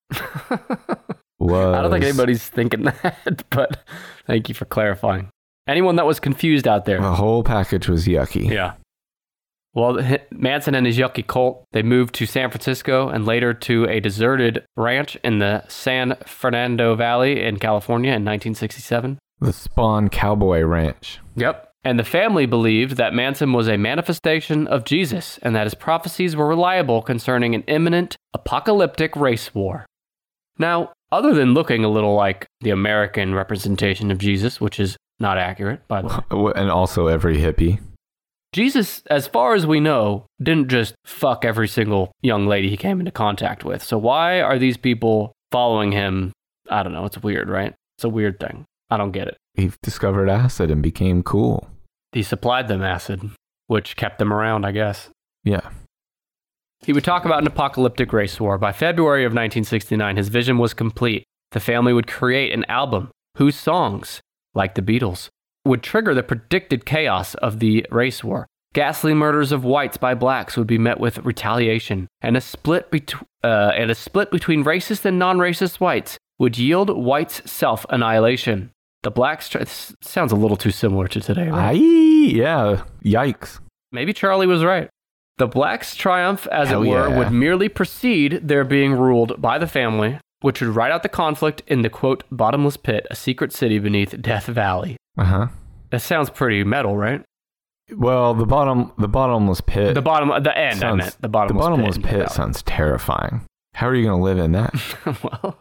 was... I don't think anybody's thinking that, but thank you for clarifying. Anyone that was confused out there. The whole package was yucky. Yeah. Well, Manson and his yucky cult, they moved to San Francisco and later to a deserted ranch in the San Fernando Valley in California in 1967. The Spawn Cowboy Ranch. Yep. And the family believed that Manson was a manifestation of Jesus and that his prophecies were reliable concerning an imminent apocalyptic race war. Now, other than looking a little like the American representation of Jesus, which is not accurate, by the way. And also every hippie. Jesus, as far as we know, didn't just fuck every single young lady he came into contact with. So why are these people following him? I don't know. It's weird, right? It's a weird thing. I don't get it. He discovered acid and became cool. He supplied them acid, which kept them around, I guess. Yeah. He would talk about an apocalyptic race war. By February of 1969, his vision was complete. The family would create an album whose songs, like the Beatles, would trigger the predicted chaos of the race war. Ghastly murders of whites by blacks would be met with retaliation, and a split between racist and non-racist whites would yield whites' self-annihilation. The blacks... sounds a little too similar to today, right? Yeah. Yikes. Maybe Charlie was right. The blacks' triumph, as Hell it were, yeah. would merely precede their being ruled by the family, which would ride out the conflict in the, quote, bottomless pit, a secret city beneath Death Valley. Uh-huh. That sounds pretty metal, right? Well, the bottomless pit... The end, I meant. The bottomless pit sounds terrifying. How are you going to live in that? Well,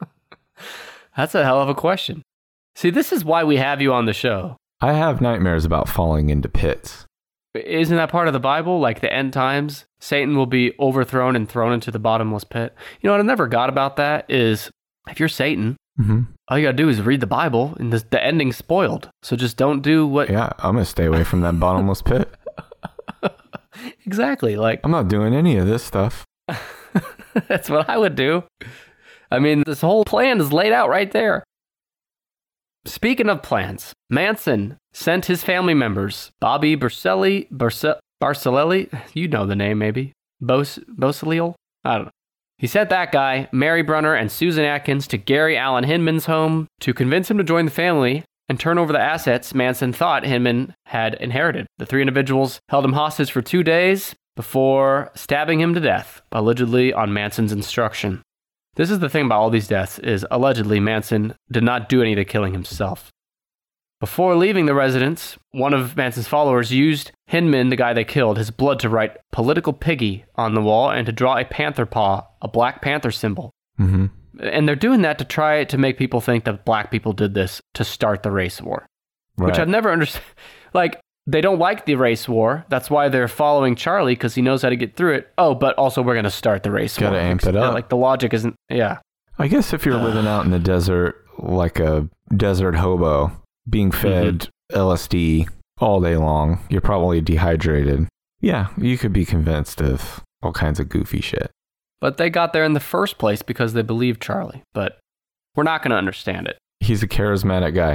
that's a hell of a question. See, this is why we have you on the show. I have nightmares about falling into pits. Isn't that part of the Bible? Like the end times, Satan will be overthrown and thrown into the bottomless pit. You know what I never got about that is, if you're Satan, all you gotta do is read the Bible, and the ending's spoiled. So just don't do what... Yeah, I'm gonna stay away from that bottomless pit. Exactly. Like, I'm not doing any of this stuff. that's what I would do. I mean, this whole plan is laid out right there. Speaking of plans, Manson sent his family members, Bobby Barcelli, you know the name maybe, Bosalil? I don't know. He sent that guy, Mary Brunner, and Susan Atkins to Gary Allen Hinman's home to convince him to join the family and turn over the assets Manson thought Hinman had inherited. The three individuals held him hostage for 2 days before stabbing him to death, allegedly on Manson's instruction. This is the thing about all these deaths, is allegedly Manson did not do any of the killing himself. Before leaving the residence, one of Manson's followers used Hinman, the guy they killed, his blood to write "Political Piggy" on the wall and to draw a panther paw, a Black Panther symbol. Mm-hmm. And they're doing that to try to make people think that black people did this to start the race war. Right. Which I've never understood. Like, they don't like the race war. That's why they're following Charlie, because he knows how to get through it. Oh, but also we're going to start the race war. Gotta amp it up. Like, the logic isn't... Yeah. I guess if you're living out in the desert, like a desert hobo, being fed LSD all day long, you're probably dehydrated. Yeah, you could be convinced of all kinds of goofy shit. But they got there in the first place because they believed Charlie. But we're not going to understand it. He's a charismatic guy.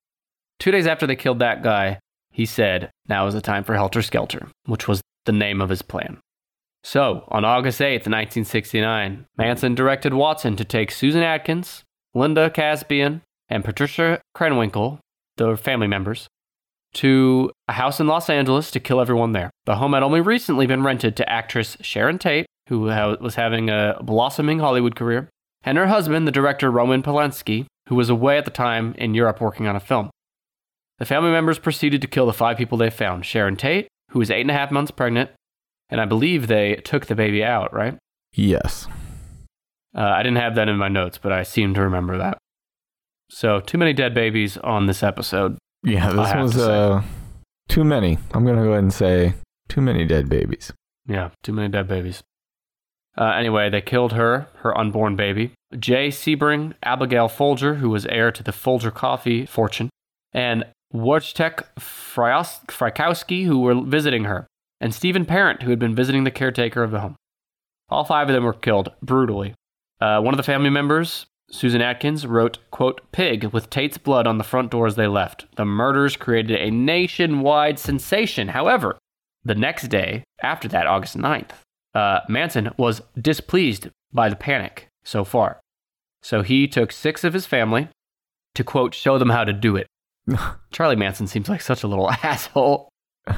2 days after they killed that guy, he said, now is the time for Helter Skelter, which was the name of his plan. So, on August 8th, 1969, Manson directed Watson to take Susan Atkins, Linda Caspian, and Patricia Krenwinkel, the family members, to a house in Los Angeles to kill everyone there. The home had only recently been rented to actress Sharon Tate, who was having a blossoming Hollywood career, and her husband, the director Roman Polanski, who was away at the time in Europe working on a film. The family members proceeded to kill the 5 people they found. Sharon Tate, who was 8.5 months pregnant, and I believe they took the baby out, right? Yes. I didn't have that in my notes, but I seem to remember that. So, too many dead babies on this episode. Yeah, this was too many. I'm going to go ahead and say too many dead babies. Yeah, too many dead babies. Anyway, they killed her unborn baby, Jay Sebring, Abigail Folger, who was heir to the Folger coffee fortune, and Wojciech Frykowski, who were visiting her, and Stephen Parent, who had been visiting the caretaker of the home. All 5 of them were killed brutally. One of the family members Susan Atkins wrote, quote, "Pig with Tate's blood on the front door as they left. The murders created a nationwide sensation. However, the next day, after that, August 9th, Manson was displeased by the panic so far. So he took 6 of his family to, quote, show them how to do it." Charlie Manson seems like such a little asshole.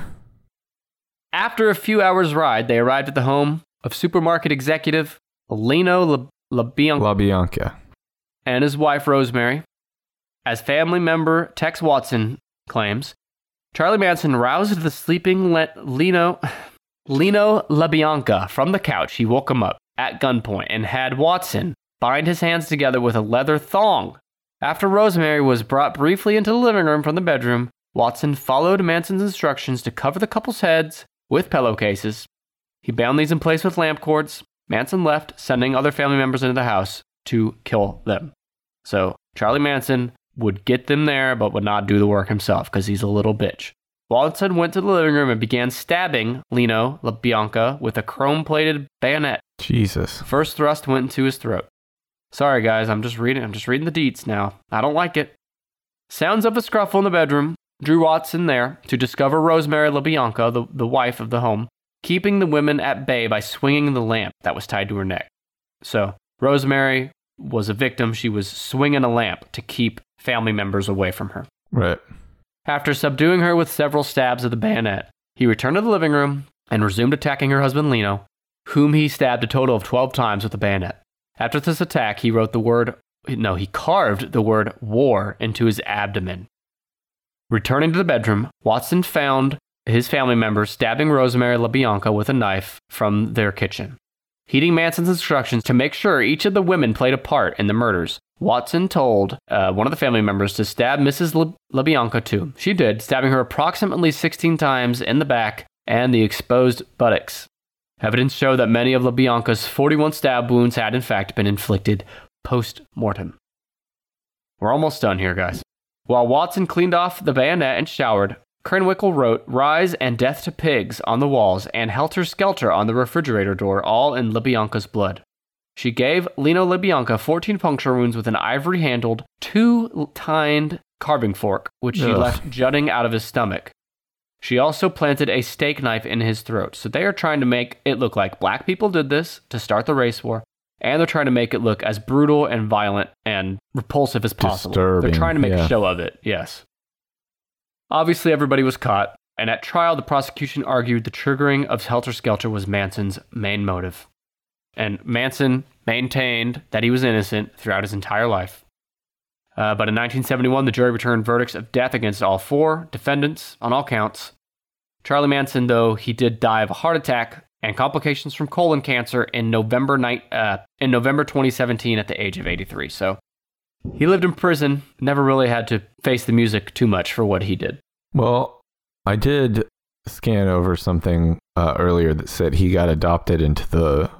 After a few hours' ride, they arrived at the home of supermarket executive Lino LaBianca and his wife, Rosemary. As family member Tex Watson claims, Charlie Manson roused the sleeping Lino LaBianca from the couch. He woke him up at gunpoint and had Watson bind his hands together with a leather thong. After Rosemary was brought briefly into the living room from the bedroom, Watson followed Manson's instructions to cover the couple's heads with pillowcases. He bound these in place with lamp cords. Manson left, sending other family members into the house to kill them. So Charlie Manson would get them there, but would not do the work himself because he's a little bitch. Watson went to the living room and began stabbing Lino LaBianca with a chrome-plated bayonet. Jesus. First thrust went into his throat. Sorry, guys, I'm just reading the deets now. I don't like it. Sounds of a scruffle in the bedroom drew Watson there to discover Rosemary LaBianca, the wife of the home, keeping the women at bay by swinging the lamp that was tied to her neck. So, Rosemary was a victim. She was swinging a lamp to keep family members away from her. Right. After subduing her with several stabs of the bayonet, he returned to the living room and resumed attacking her husband Lino, whom he stabbed a total of 12 times with the bayonet. After this attack, he carved the word war into his abdomen. Returning to the bedroom, Watson found his family members stabbing Rosemary LaBianca with a knife from their kitchen. Heeding Manson's instructions to make sure each of the women played a part in the murders, Watson told one of the family members to stab Mrs. LaBianca too. She did, stabbing her approximately 16 times in the back and the exposed buttocks. Evidence showed that many of LaBianca's 41 stab wounds had in fact been inflicted post-mortem. We're almost done here, guys. While Watson cleaned off the bayonet and showered, Krenwinkel wrote "Rise" and "Death to Pigs" on the walls and "Helter Skelter" on the refrigerator door, all in LaBianca's blood. She gave Lino LaBianca 14 puncture wounds with an ivory-handled, 2-tined carving fork, which she left jutting out of his stomach. She also planted a steak knife in his throat. So they are trying to make it look like black people did this to start the race war, and they're trying to make it look as brutal and violent and repulsive as possible. Disturbing, they're trying to make a show of it, yes. Obviously, everybody was caught, and at trial, the prosecution argued the triggering of Helter Skelter was Manson's main motive. And Manson maintained that he was innocent throughout his entire life. But in 1971, the jury returned verdicts of death against all 4 defendants on all counts. Charlie Manson, though, he did die of a heart attack and complications from colon cancer in November 2017 at the age of 83. So he lived in prison, never really had to face the music too much for what he did. Well, I did scan over something earlier that said he got adopted into the...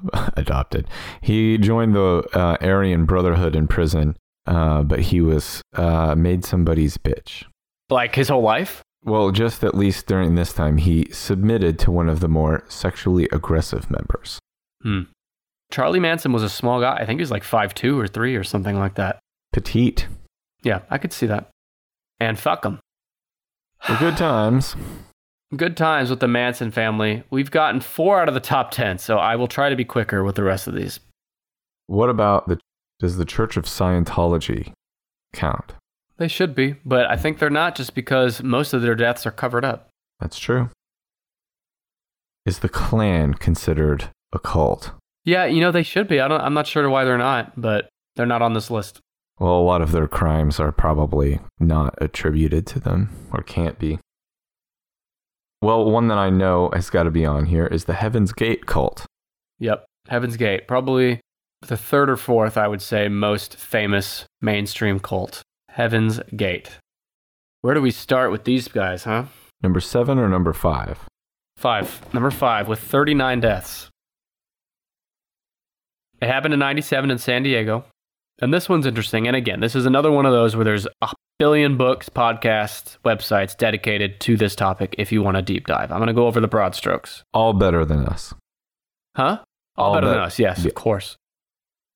He joined the Aryan Brotherhood in prison, but he was made somebody's bitch. Like his whole life? Well, just at least during this time, he submitted to one of the more sexually aggressive members. Charlie Manson was a small guy. I think he was like 5'2" or 3 or something like that. Petite. Yeah, I could see that. And fuck him. Well, good times. Good times with the Manson family. We've gotten 4 out of the top 10, so I will try to be quicker with the rest of these. What about does the Church of Scientology count? They should be, but I think they're not just because most of their deaths are covered up. That's true. Is the Klan considered a cult? Yeah, they should be. I'm not sure why they're not, but they're not on this list. Well, a lot of their crimes are probably not attributed to them, or can't be. Well, one that I know has got to be on here is the Heaven's Gate cult. Yep, Heaven's Gate. Probably the 3rd or 4th, I would say, most famous mainstream cult. Heaven's Gate. Where do we start with these guys, huh? Number 7 or number 5? 5. Number 5 with 39 deaths. It happened in 97 in San Diego. And this one's interesting. And again, this is another one of those where there's a billion books, podcasts, websites dedicated to this topic if you want to deep dive. I'm going to go over the broad strokes. All better than us. Huh? All better than us, yes, of course.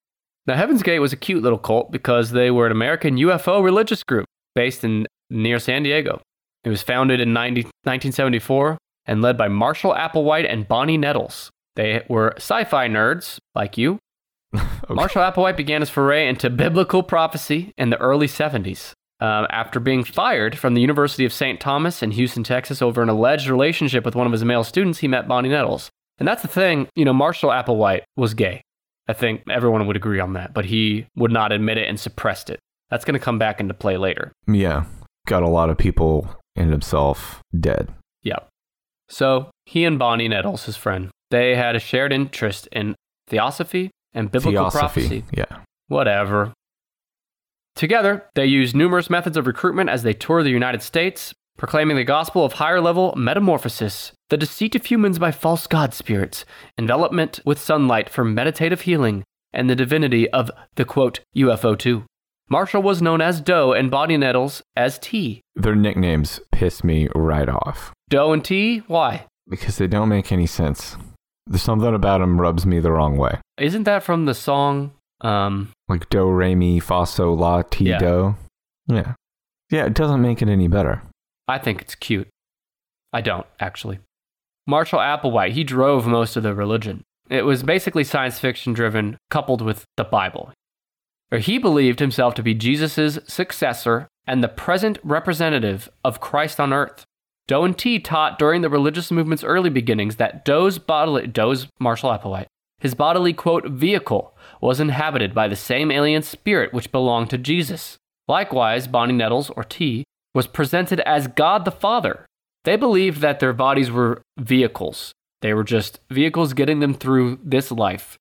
Now, Heaven's Gate was a cute little cult because they were an American UFO religious group based near San Diego. It was founded in 1974 and led by Marshall Applewhite and Bonnie Nettles. They were sci-fi nerds, like you. Okay. Marshall Applewhite began his foray into biblical prophecy in the early 70s. After being fired from the University of St. Thomas in Houston, Texas, over an alleged relationship with one of his male students, he met Bonnie Nettles. And that's the thing, Marshall Applewhite was gay. I think everyone would agree on that, but he would not admit it and suppressed it. That's going to come back into play later. Yeah, got a lot of people in himself dead. Yeah. So he and Bonnie Nettles, his friend, they had a shared interest in theosophy and biblical prophecy. Yeah. Whatever. Together, they used numerous methods of recruitment as they toured the United States, proclaiming the gospel of higher-level metamorphosis, the deceit of humans by false god spirits, envelopment with sunlight for meditative healing, and the divinity of the, quote, UFO 2. Marshall was known as Doe and Bonnie Nettles as T. Their nicknames piss me right off. Doe and T? Why? Because they don't make any sense. There's something about them rubs me the wrong way. Isn't that from the song? Like Do, Re, Mi, Fa, Sol, La, Ti, yeah. Do? Yeah. Yeah, it doesn't make it any better. I think it's cute. I don't, actually. Marshall Applewhite, he drove most of the religion. It was basically science fiction driven, coupled with the Bible. He believed himself to be Jesus' successor and the present representative of Christ on earth. Doe and T taught during the religious movement's early beginnings that Doe's Marshall Applewhite, his bodily, quote, vehicle was inhabited by the same alien spirit which belonged to Jesus. Likewise, Bonnie Nettles, or T, was presented as God the Father. They believed that their bodies were vehicles. They were just vehicles getting them through this life.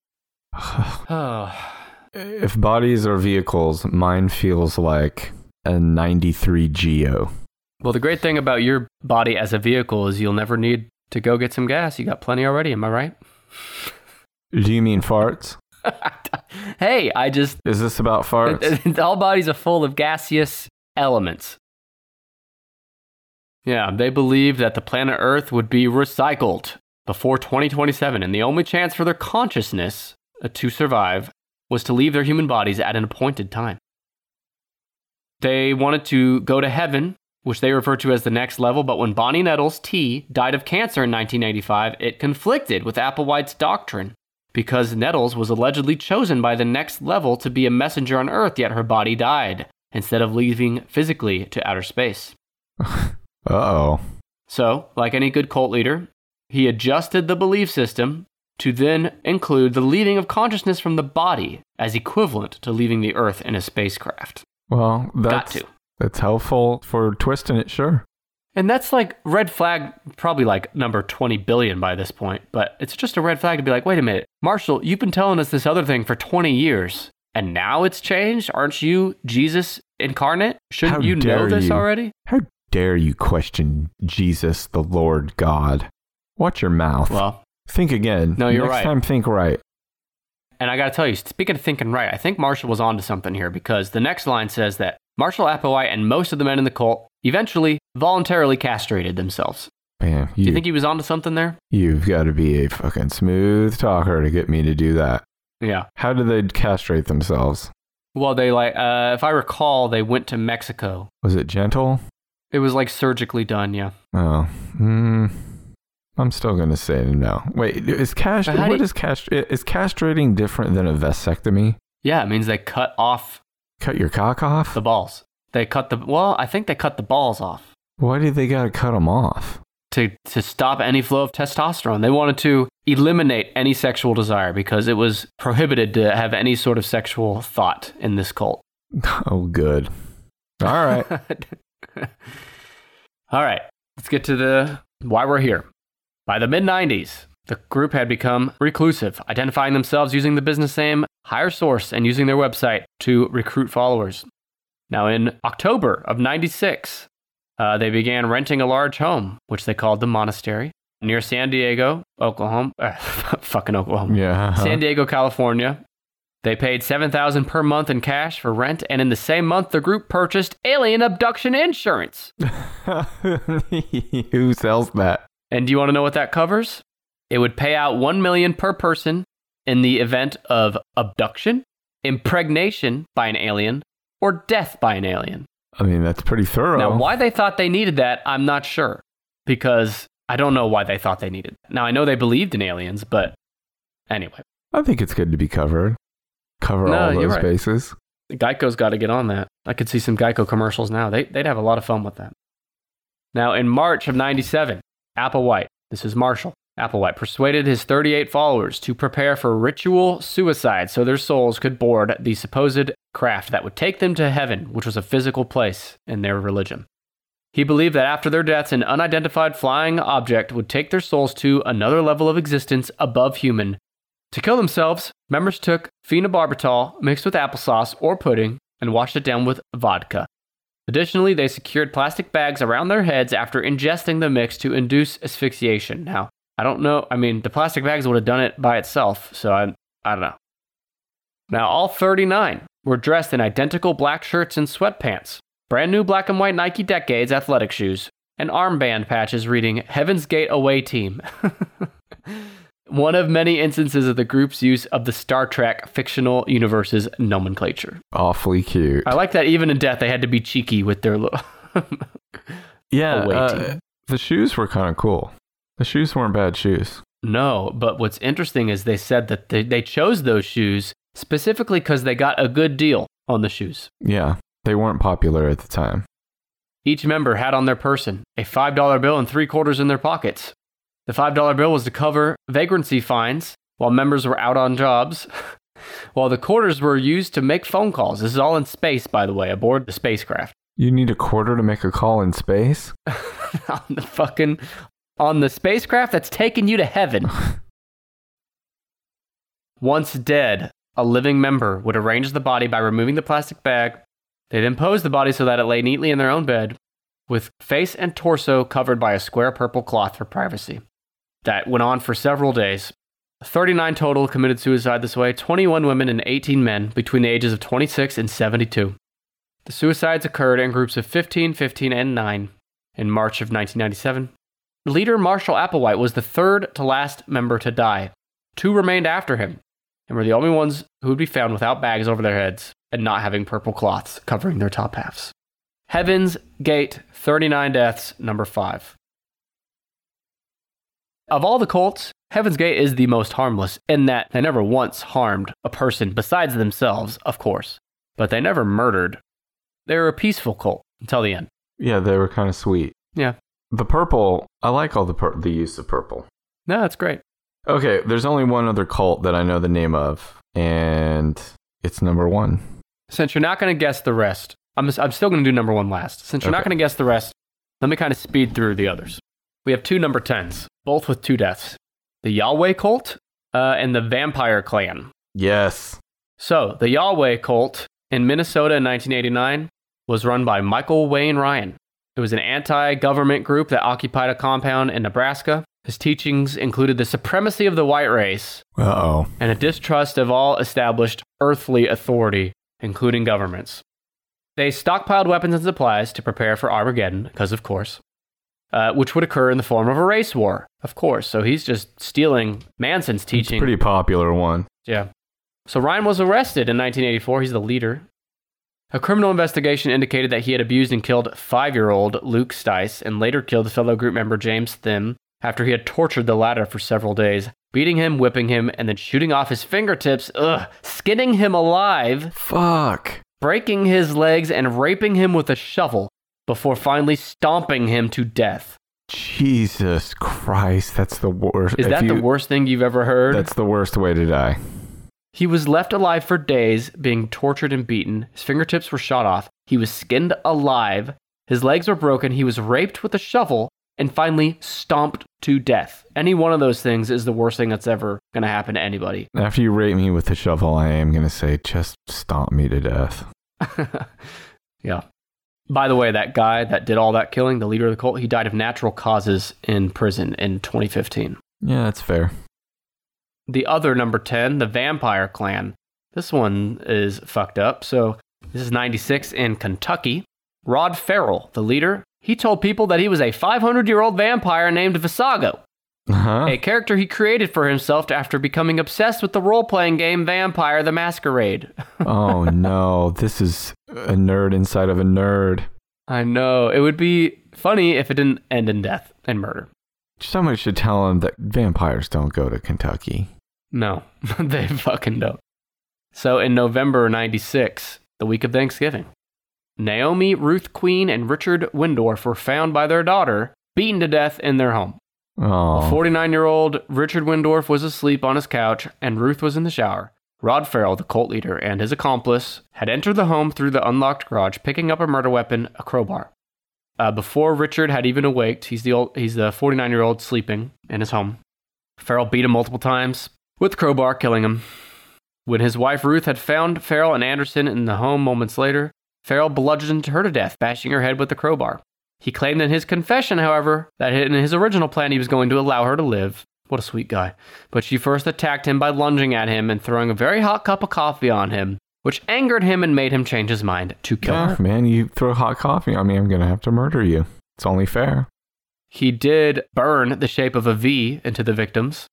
If bodies are vehicles, mine feels like a 93 Geo. Well, the great thing about your body as a vehicle is you'll never need to go get some gas. You got plenty already, am I right? Do you mean farts? Hey, Is this about farts? All bodies are full of gaseous elements. Yeah, they believed that the planet Earth would be recycled before 2027, and the only chance for their consciousness to survive was to leave their human bodies at an appointed time. They wanted to go to heaven, which they refer to as the next level, but when Bonnie Nettles, T, died of cancer in 1985, it conflicted with Applewhite's doctrine, because Nettles was allegedly chosen by the next level to be a messenger on Earth, yet her body died, instead of leaving physically to outer space. Uh-oh. So, like any good cult leader, he adjusted the belief system to then include the leaving of consciousness from the body as equivalent to leaving the Earth in a spacecraft. Well, that's helpful for twisting it, sure. And that's like red flag, probably like number 20 billion by this point, but it's just a red flag to be like, wait a minute, Marshall, you've been telling us this other thing for 20 years, and now it's changed? Aren't you Jesus incarnate? Shouldn't you know this already? How dare you question Jesus, the Lord God? Watch your mouth. Well, think again. No, you're right. Next time, think right. And I got to tell you, speaking of thinking right, I think Marshall was onto something here, because the next line says that Marshall Applewhite and most of the men in the cult eventually voluntarily castrated themselves. Man, do you think he was onto something there? You've got to be a fucking smooth talker to get me to do that. Yeah. How did they castrate themselves? Well, they if I recall, they went to Mexico. Was it gentle? It was like surgically done, yeah. Oh, I'm still going to say no. Wait, is castrating different than a vasectomy? Yeah, it means they cut your cock off? The balls. I think they cut the balls off. Why did they got to cut them off? To stop any flow of testosterone. They wanted to eliminate any sexual desire because it was prohibited to have any sort of sexual thought in this cult. Oh, good. All right. All right. Let's get to why we're here. By the mid-90s, the group had become reclusive, identifying themselves using the business name Higher Source and using their website to recruit followers. Now, in October of 96, they began renting a large home, which they called the Monastery, near San Diego, Oklahoma. Fucking Oklahoma. Yeah. San Diego, California. They paid $7,000 per month in cash for rent, and in the same month, the group purchased alien abduction insurance. Who sells that? And do you want to know what that covers? It would pay out $1 million per person in the event of abduction, impregnation by an alien, or death by an alien. I mean, that's pretty thorough. Now, why they thought they needed that, I'm not sure. Because I don't know why they thought they needed it. Now, I know they believed in aliens, but anyway. I think it's good to be covered. Cover all those bases. Geico's got to get on that. I could see some Geico commercials now. They'd have a lot of fun with that. Now, in March of 97, Applewhite, this is Marshall, Applewhite persuaded his 38 followers to prepare for ritual suicide so their souls could board the supposed craft that would take them to heaven, which was a physical place in their religion. He believed that after their deaths, an unidentified flying object would take their souls to another level of existence above human. To kill themselves, members took phenobarbital mixed with applesauce or pudding and washed it down with vodka. Additionally, they secured plastic bags around their heads after ingesting the mix to induce asphyxiation. Now, I don't know. I mean, the plastic bags would have done it by itself, so I don't know. Now, all 39 were dressed in identical black shirts and sweatpants, brand new black and white Nike Decades athletic shoes, and armband patches reading Heaven's Gate Away Team. One of many instances of the group's use of the Star Trek fictional universe's nomenclature. Awfully cute. I like that even in death they had to be cheeky with their little away team. The shoes were kind of cool. The shoes weren't bad shoes. No, but what's interesting is they said that they chose those shoes specifically because they got a good deal on the shoes. Yeah, they weren't popular at the time. Each member had on their person a $5 bill and 3/4 in their pockets. The $5 bill was to cover vagrancy fines while members were out on jobs, while the quarters were used to make phone calls. This is all in space, by the way, aboard the spacecraft. You need a quarter to make a call in space? On the spacecraft that's taking you to heaven. Once dead, a living member would arrange the body by removing the plastic bag. They then posed the body so that it lay neatly in their own bed, with face and torso covered by a square purple cloth for privacy. That went on for several days. 39 total committed suicide this way, 21 women and 18 men between the ages of 26 and 72. The suicides occurred in groups of 15, 15, and 9 in March of 1997. Leader Marshall Applewhite was the third to last member to die. 2 remained after him, and were the only ones who would be found without bags over their heads and not having purple cloths covering their top halves. Heaven's Gate, 39 deaths, number 5. Of all the cults, Heaven's Gate is the most harmless in that they never once harmed a person besides themselves, of course, but they never murdered. They were a peaceful cult until the end. Yeah, they were kind of sweet. Yeah. The purple, I like all the use of purple. No, that's great. Okay, there's only one other cult that I know the name of, and it's number 1. Since you're not going to guess the rest, I'm still going to do number 1 last. Since you're not going to guess the rest, let me kind of speed through the others. We have 2 number 10s, both with 2 deaths. The Yahweh cult and the Vampire Clan. Yes. So, the Yahweh cult in Minnesota in 1989 was run by Michael Wayne Ryan. It was an anti-government group that occupied a compound in Nebraska. His teachings included the supremacy of the white race and a distrust of all established earthly authority, including governments. They stockpiled weapons and supplies to prepare for Armageddon, because of course, which would occur in the form of a race war, of course. So he's just stealing Manson's teaching. It's a pretty popular one. Yeah. So Ryan was arrested in 1984. He's the leader. A criminal investigation indicated that he had abused and killed 5-year-old Luke Stice and later killed fellow group member James Thim after he had tortured the latter for several days, beating him, whipping him, and then shooting off his fingertips, skinning him alive, breaking his legs, and raping him with a shovel before finally stomping him to death. Jesus Christ, that's the worst. Is that the worst thing you've ever heard? That's the worst way to die. He was left alive for days, being tortured and beaten. His fingertips were shot off. He was skinned alive. His legs were broken. He was raped with a shovel and finally stomped to death. Any one of those things is the worst thing that's ever going to happen to anybody. After you rape me with a shovel, I am going to say, just stomp me to death. Yeah. By the way, that guy that did all that killing, the leader of the cult, he died of natural causes in prison in 2015. Yeah, that's fair. The other number 10, the Vampire Clan. This one is fucked up. So this is 96 in Kentucky. Rod Farrell, the leader, he told people that he was a 500-year-old vampire named Visago. a character he created for himself after becoming obsessed with the role-playing game Vampire the Masquerade. Oh no, this is a nerd inside of a nerd. I know. It would be funny if it didn't end in death and murder. Somebody should tell him that vampires don't go to Kentucky. No, they fucking don't. So in November 96, the week of Thanksgiving, Naomi, Ruth Queen, and Richard Windorf were found by their daughter, beaten to death in their home. Oh. 49-year-old Richard Windorf was asleep on his couch, and Ruth was in the shower. Rod Farrell, the cult leader, and his accomplice had entered the home through the unlocked garage, picking up a murder weapon, a crowbar. Before Richard had even awaked, he's the 49-year-old sleeping in his home. Farrell beat him multiple times with the crowbar, killing him. When his wife Ruth had found Farrell and Anderson in the home moments later, Farrell bludgeoned her to death, bashing her head with the crowbar. He claimed in his confession, however, that in his original plan he was going to allow her to live. What a sweet guy. But she first attacked him by lunging at him and throwing a very hot cup of coffee on him, which angered him and made him change his mind to kill her. Man, you throw hot coffee on me, I'm going to have to murder you. It's only fair. He did burn the shape of a V into the victims,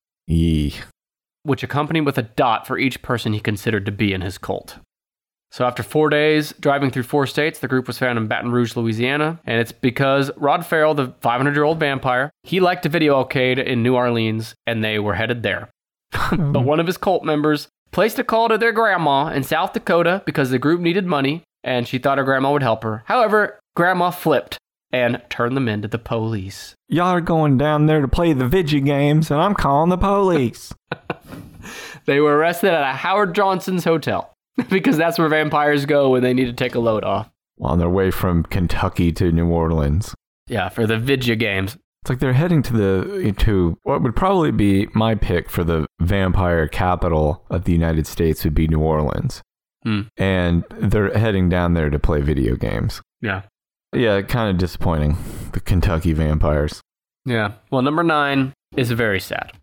which accompanied with a dot for each person he considered to be in his cult. So after 4 days driving through 4 states, the group was found in Baton Rouge, Louisiana. And it's because Rod Farrell, the 500-year-old vampire, he liked a video arcade in New Orleans, and they were headed there. But one of his cult members placed a call to their grandma in South Dakota because the group needed money, and she thought her grandma would help her. However, grandma flipped and turned them into the police. Y'all are going down there to play the video games, and I'm calling the police. They were arrested at a Howard Johnson's hotel. Because that's where vampires go when they need to take a load off. On their way from Kentucky to New Orleans. Yeah, for the video games. It's like they're heading to what would probably be my pick for the vampire capital of the United States would be New Orleans. And they're heading down there to play video games. Yeah. Yeah, kind of disappointing. The Kentucky vampires. Yeah. Well, number 9 is very sad.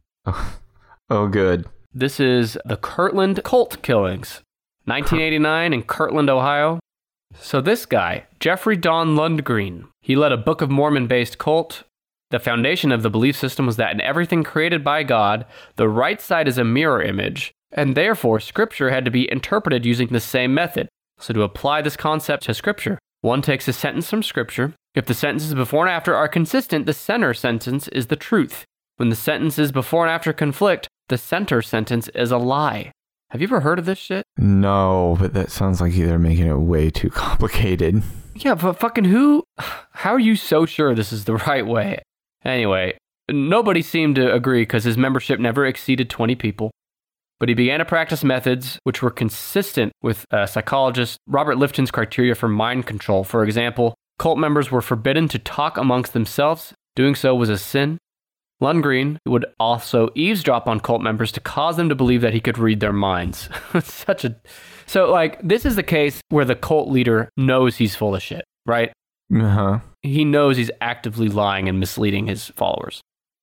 Oh, good. This is the Kirtland cult killings. 1989 in Kirtland, Ohio. So this guy, Jeffrey Don Lundgren, he led a Book of Mormon-based cult. The foundation of the belief system was that in everything created by God, the right side is a mirror image, and therefore Scripture had to be interpreted using the same method. So to apply this concept to Scripture, one takes a sentence from Scripture. If the sentences before and after are consistent, the center sentence is the truth. When the sentences before and after conflict, the center sentence is a lie. Have you ever heard of this shit? No, but that sounds like they're making it way too complicated. Yeah, but fucking who? How are you so sure this is the right way? Anyway, nobody seemed to agree because his membership never exceeded 20 people. But he began to practice methods which were consistent with psychologist Robert Lifton's criteria for mind control. For example, cult members were forbidden to talk amongst themselves. Doing so was a sin. Lundgren would also eavesdrop on cult members to cause them to believe that he could read their minds. So, this is the case where the cult leader knows he's full of shit, right? Uh-huh. He knows he's actively lying and misleading his followers.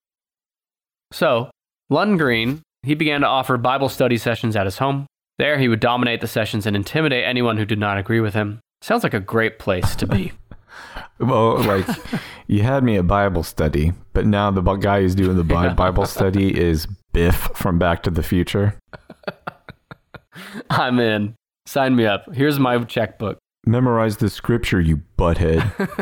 So, Lundgren, he began to offer Bible study sessions at his home. There, he would dominate the sessions and intimidate anyone who did not agree with him. Sounds like a great place to be. Well, you had me at Bible study, but now the guy who's doing the Bible study is Biff from Back to the Future. I'm in. Sign me up. Here's my checkbook. Memorize the scripture, you butthead.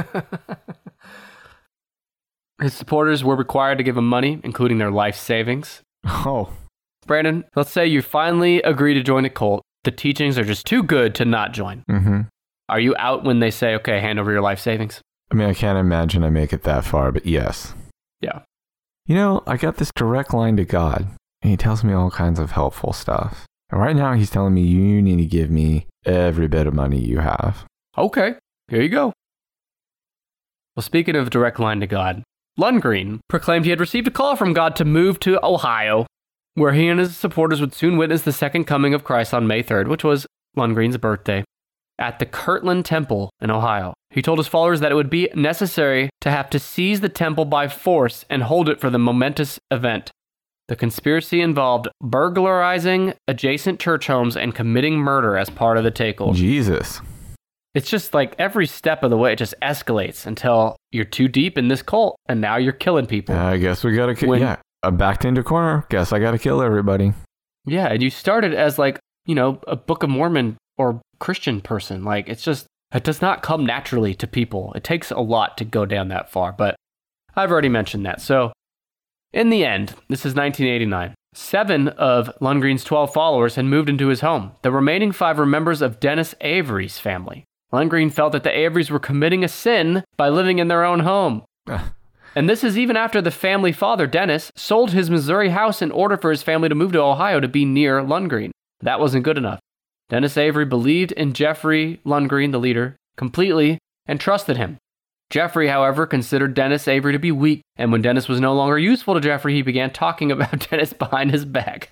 His supporters were required to give him money, including their life savings. Oh. Brandon, let's say you finally agree to join a cult. The teachings are just too good to not join. Mm-hmm. Are you out when they say, okay, hand over your life savings? I mean, I can't imagine I make it that far, but yes. Yeah. You know, I got this direct line to God, and he tells me all kinds of helpful stuff. And right now, he's telling me you need to give me every bit of money you have. Okay, here you go. Well, speaking of direct line to God, Lundgren proclaimed he had received a call from God to move to Ohio, where he and his supporters would soon witness the second coming of Christ on May 3rd, which was Lundgren's birthday. At the Kirtland Temple in Ohio, he told his followers that it would be necessary to have to seize the temple by force and hold it for the momentous event. The conspiracy involved burglarizing adjacent church homes and committing murder as part of the takeover. Jesus. It's just like every step of the way, it just escalates until you're too deep in this cult, and now you're killing people. I guess we gotta kill. Yeah, I'm backed into a corner. Guess I got to kill everybody. Yeah, and you started as like, a Book of Mormon or Christian person. Like, it does not come naturally to people. It takes a lot to go down that far, but I've already mentioned that. So, in the end, this is 1989. 7 of Lundgren's 12 followers had moved into his home. The remaining 5 were members of Dennis Avery's family. Lundgren felt that the Averys were committing a sin by living in their own home. And this is even after the family father, Dennis, sold his Missouri house in order for his family to move to Ohio to be near Lundgren. That wasn't good enough. Dennis Avery believed in Jeffrey Lundgren, the leader, completely and trusted him. Jeffrey, however, considered Dennis Avery to be weak, and when Dennis was no longer useful to Jeffrey, he began talking about Dennis behind his back.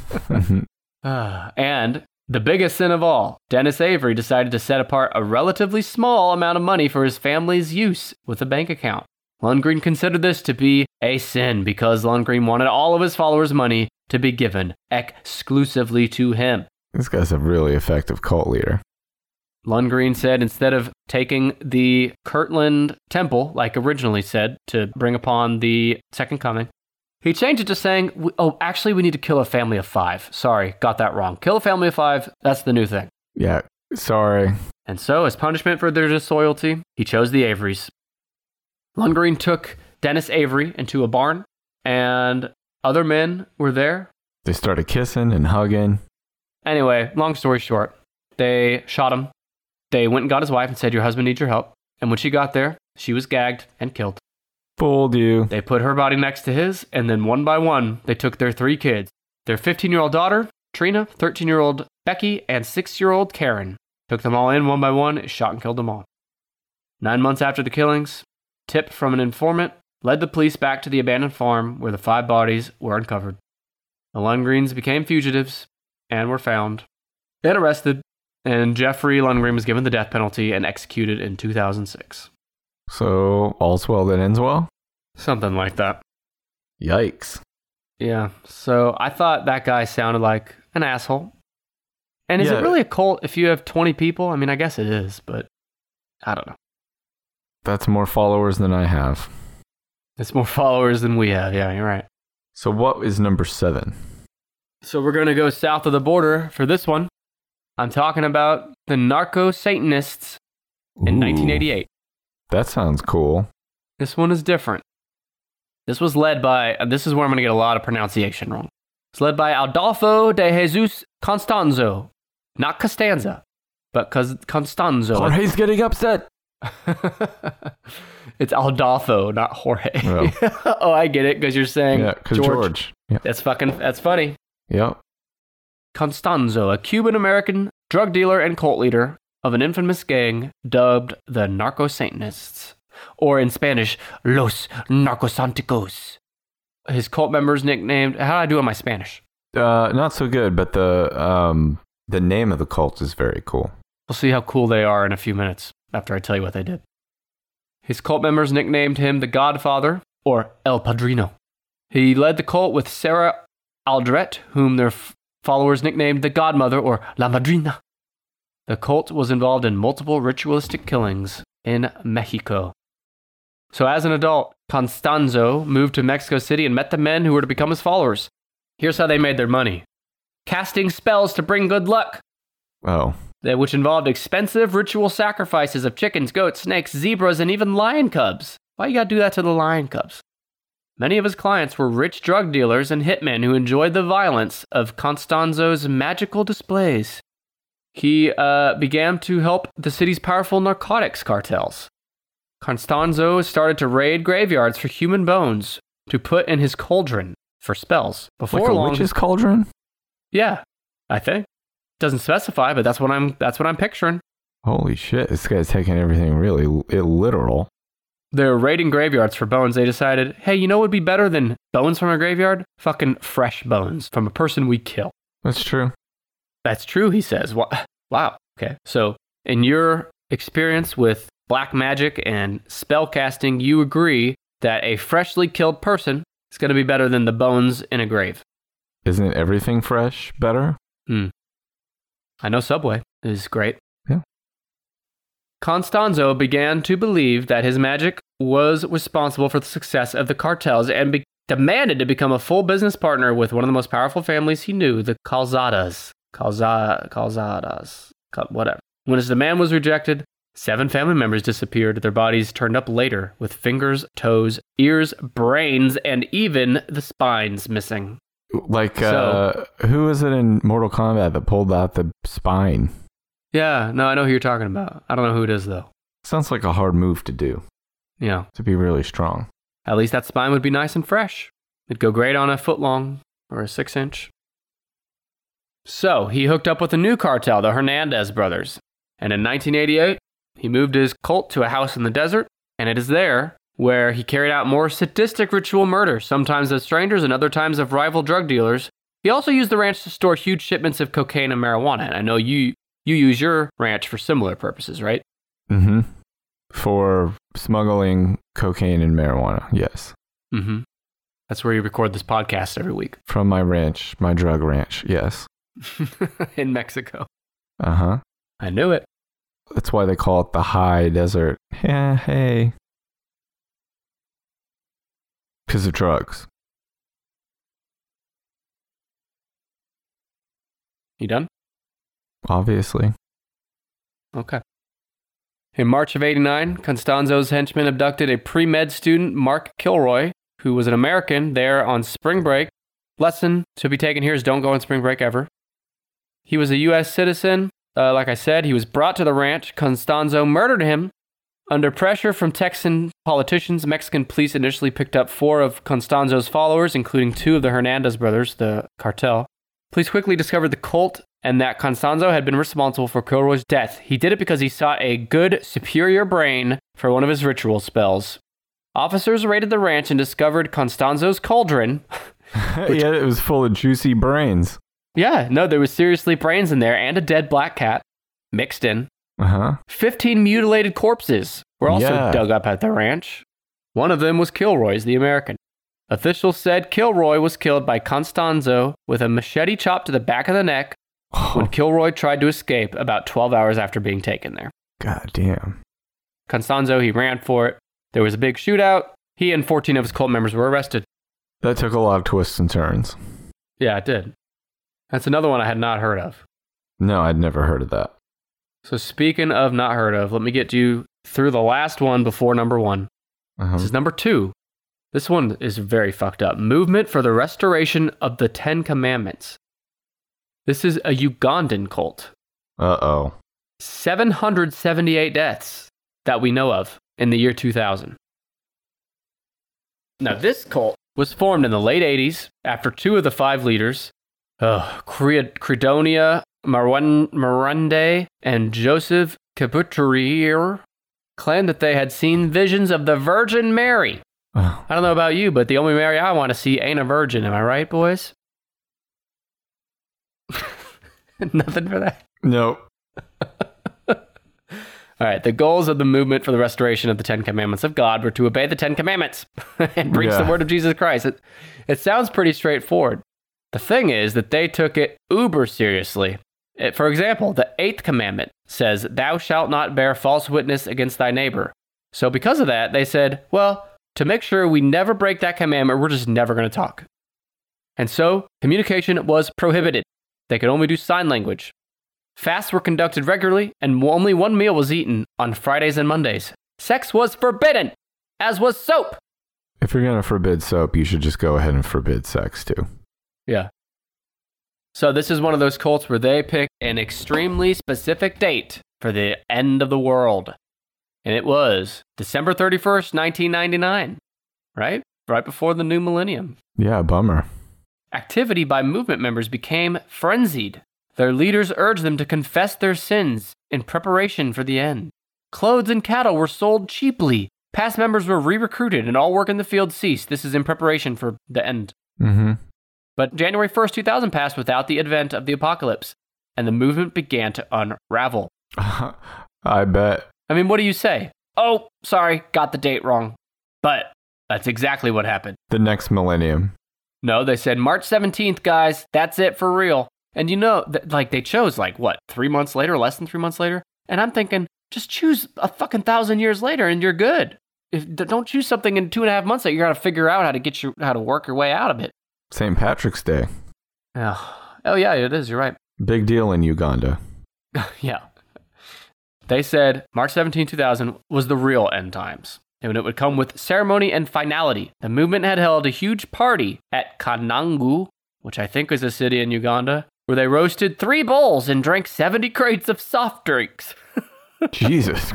And the biggest sin of all, Dennis Avery decided to set apart a relatively small amount of money for his family's use with a bank account. Lundgren considered this to be a sin because Lundgren wanted all of his followers' money to be given exclusively to him. This guy's a really effective cult leader. Lundgren said instead of taking the Kirtland Temple, like originally said, to bring upon the Second Coming, he changed it to saying, actually, we need to kill a family of 5. Sorry, got that wrong. Kill a family of 5, that's the new thing. Yeah, sorry. And so, as punishment for their disloyalty, he chose the Averys. Lundgren took Dennis Avery into a barn, and other men were there. They started kissing and hugging. Anyway, long story short, they shot him. They went and got his wife and said, your husband needs your help. And when she got there, she was gagged and killed. Fooled you. They put her body next to his, and then one by one, they took their 3 kids. Their 15-year-old daughter, Trina, 13-year-old Becky, and 6-year-old Karen. Took them all in one by one, shot and killed them all. 9 months after the killings, tip from an informant led the police back to the abandoned farm where the 5 bodies were uncovered. The Lundgrens became fugitives and were found and arrested, and Jeffrey Lundgren was given the death penalty and executed in 2006. So, all's well that ends well? Something like that. Yikes. Yeah, so I thought that guy sounded like an asshole. And is it really a cult if you have 20 people? I mean, I guess it is, but I don't know. That's more followers than I have. It's more followers than we have, yeah, you're right. So what is number 7? So we're going to go south of the border for this one. I'm talking about the Narco-Satanists in 1988. That sounds cool. This one is different. This was led by, this is where I'm going to get a lot of pronunciation wrong. It's led by Adolfo de Jesus Constanzo. Not Costanza, but Constanzo. Jorge's getting upset. It's Adolfo, not Jorge. Oh, oh, I get it, because you're saying George. Yeah. That's funny. Yep. Constanzo, a Cuban-American drug dealer and cult leader of an infamous gang dubbed the Narco-Satanists, or in Spanish, Los Narcosanticos. His cult members nicknamed, how do I do in my Spanish? Not so good, but the name of the cult is very cool. We'll see how cool they are in a few minutes after I tell you what they did. His cult members nicknamed him the Godfather, or El Padrino. He led the cult with Sarah Aldrete, whom their followers nicknamed the Godmother, or La Madrina. The cult was involved in multiple ritualistic killings in Mexico. So as an adult, Constanzo moved to Mexico City and met the men who were to become his followers. Here's how they made their money. Casting spells to bring good luck. Oh. Which involved expensive ritual sacrifices of chickens, goats, snakes, zebras, and even lion cubs. Why you gotta do that to the lion cubs? Many of his clients were rich drug dealers and hitmen who enjoyed the violence of Constanzo's magical displays. He began to help the city's powerful narcotics cartels. Constanzo started to raid graveyards for human bones to put in his cauldron for spells. Before like a long, witch's cauldron? Yeah, I think. Doesn't specify, but that's what I'm picturing. Holy shit, this guy's taking everything really literal. They're raiding graveyards for bones. They decided, hey, you know what would be better than bones from a graveyard? Fucking fresh bones from a person we kill. That's true. That's true, he says. Wow. Okay. So, in your experience with black magic and spell casting, you agree that a freshly killed person is going to be better than the bones in a grave. Isn't everything fresh better? I know Subway is great. Yeah. Constanzo began to believe that his magic was responsible for the success of the cartels and demanded to become a full business partner with one of the most powerful families he knew, the Calzadas. Whatever. When his demand was rejected, 7 family members disappeared, their bodies turned up later, with fingers, toes, ears, brains, and even the spines missing. Like, who was it in Mortal Kombat that pulled out the spine? Yeah, no, I know who you're talking about. I don't know who it is, though. Sounds like a hard move to do. Yeah. To be really strong. At least that spine would be nice and fresh. It'd go great on a 1-foot-long or a 6-inch. So, he hooked up with a new cartel, the Hernandez brothers. And in 1988, he moved his cult to a house in the desert, and it is there where he carried out more sadistic ritual murder, sometimes of strangers and other times of rival drug dealers. He also used the ranch to store huge shipments of cocaine and marijuana. And I know you use your ranch for similar purposes, right? Mm-hmm. For smuggling cocaine and marijuana, yes. Mm-hmm. That's where you record this podcast every week. From my ranch, my drug ranch, yes. In Mexico. Uh-huh. I knew it. That's why they call it the high desert. Yeah, hey. Because of drugs. You done? Obviously. Okay. In March of '89, Constanzo's henchmen abducted a pre-med student, Mark Kilroy, who was an American there on spring break. Lesson to be taken here is don't go on spring break ever. He was a U.S. citizen. Like I said, he was brought to the ranch. Constanzo murdered him. Under pressure from Texan politicians, Mexican police initially picked up 4 of Constanzo's followers, including 2 of the Hernandez brothers, the cartel. Police quickly discovered the cult and that Constanzo had been responsible for Kilroy's death. He did it because he sought a good, superior brain for one of his ritual spells. Officers raided the ranch and discovered Constanzo's cauldron. Yeah, it was full of juicy brains. Yeah, no, there was seriously brains in there and a dead black cat mixed in. Uh-huh. 15 mutilated corpses were also dug up at the ranch. One of them was Kilroy's, the American. Officials said Kilroy was killed by Constanzo with a machete chop to the back of the neck when Kilroy tried to escape about 12 hours after being taken there. God damn. Constanzo, he ran for it. There was a big shootout. He and 14 of his cult members were arrested. That took a lot of twists and turns. Yeah, it did. That's another one I had not heard of. No, I'd never heard of that. So speaking of not heard of, let me get you through the last one before number 1. Uh-huh. This is number 2. This one is very fucked up. Movement for the Restoration of the 10 Commandments. This is a Ugandan cult. Uh-oh. 778 deaths that we know of in the year 2000. Now, this cult was formed in the late 80s after 2 of the 5 leaders, Credonia Marunde and Joseph Kabuturir, claimed that they had seen visions of the Virgin Mary. I don't know about you, but the only Mary I want to see ain't a virgin. Am I right, boys? Nothing for that? Nope. All right, the goals of the movement for the restoration of the 10 Commandments of God were to obey the 10 Commandments and preach the word of Jesus Christ. It sounds pretty straightforward. The thing is that they took it uber seriously. For example, the 8th commandment says, "Thou shalt not bear false witness against thy neighbor." So because of that, they said, well, to make sure we never break that commandment, we're just never going to talk. And so communication was prohibited. They could only do sign language. Fasts were conducted regularly, and only 1 meal was eaten on Fridays and Mondays. Sex was forbidden, as was soap. If you're going to forbid soap, you should just go ahead and forbid sex, too. Yeah. So this is one of those cults where they pick an extremely specific date for the end of the world. And it was December 31st, 1999, right? Right before the new millennium. Yeah, bummer. Activity by movement members became frenzied. Their leaders urged them to confess their sins in preparation for the end. Clothes and cattle were sold cheaply. Past members were re-recruited and all work in the field ceased. This is in preparation for the end. Mm-hmm. But January 1st, 2000 passed without the advent of the apocalypse, and the movement began to unravel. I bet. I mean, what do you say? Oh, sorry, got the date wrong. But that's exactly what happened. The next millennium. No, they said March 17th, guys. That's it for real. And you know, they chose 3 months later, less than 3 months later? And I'm thinking, just choose a fucking 1,000 years later and you're good. don't choose something in 2.5 months that you got to figure out how to work your way out of it. St. Patrick's Day. Oh yeah, it is. You're right. Big deal in Uganda. Yeah. They said March 17, 2000 was the real end times. And it would come with ceremony and finality. The movement had held a huge party at Kanangu, which I think is a city in Uganda, where they roasted 3 bulls and drank 70 crates of soft drinks. Jesus.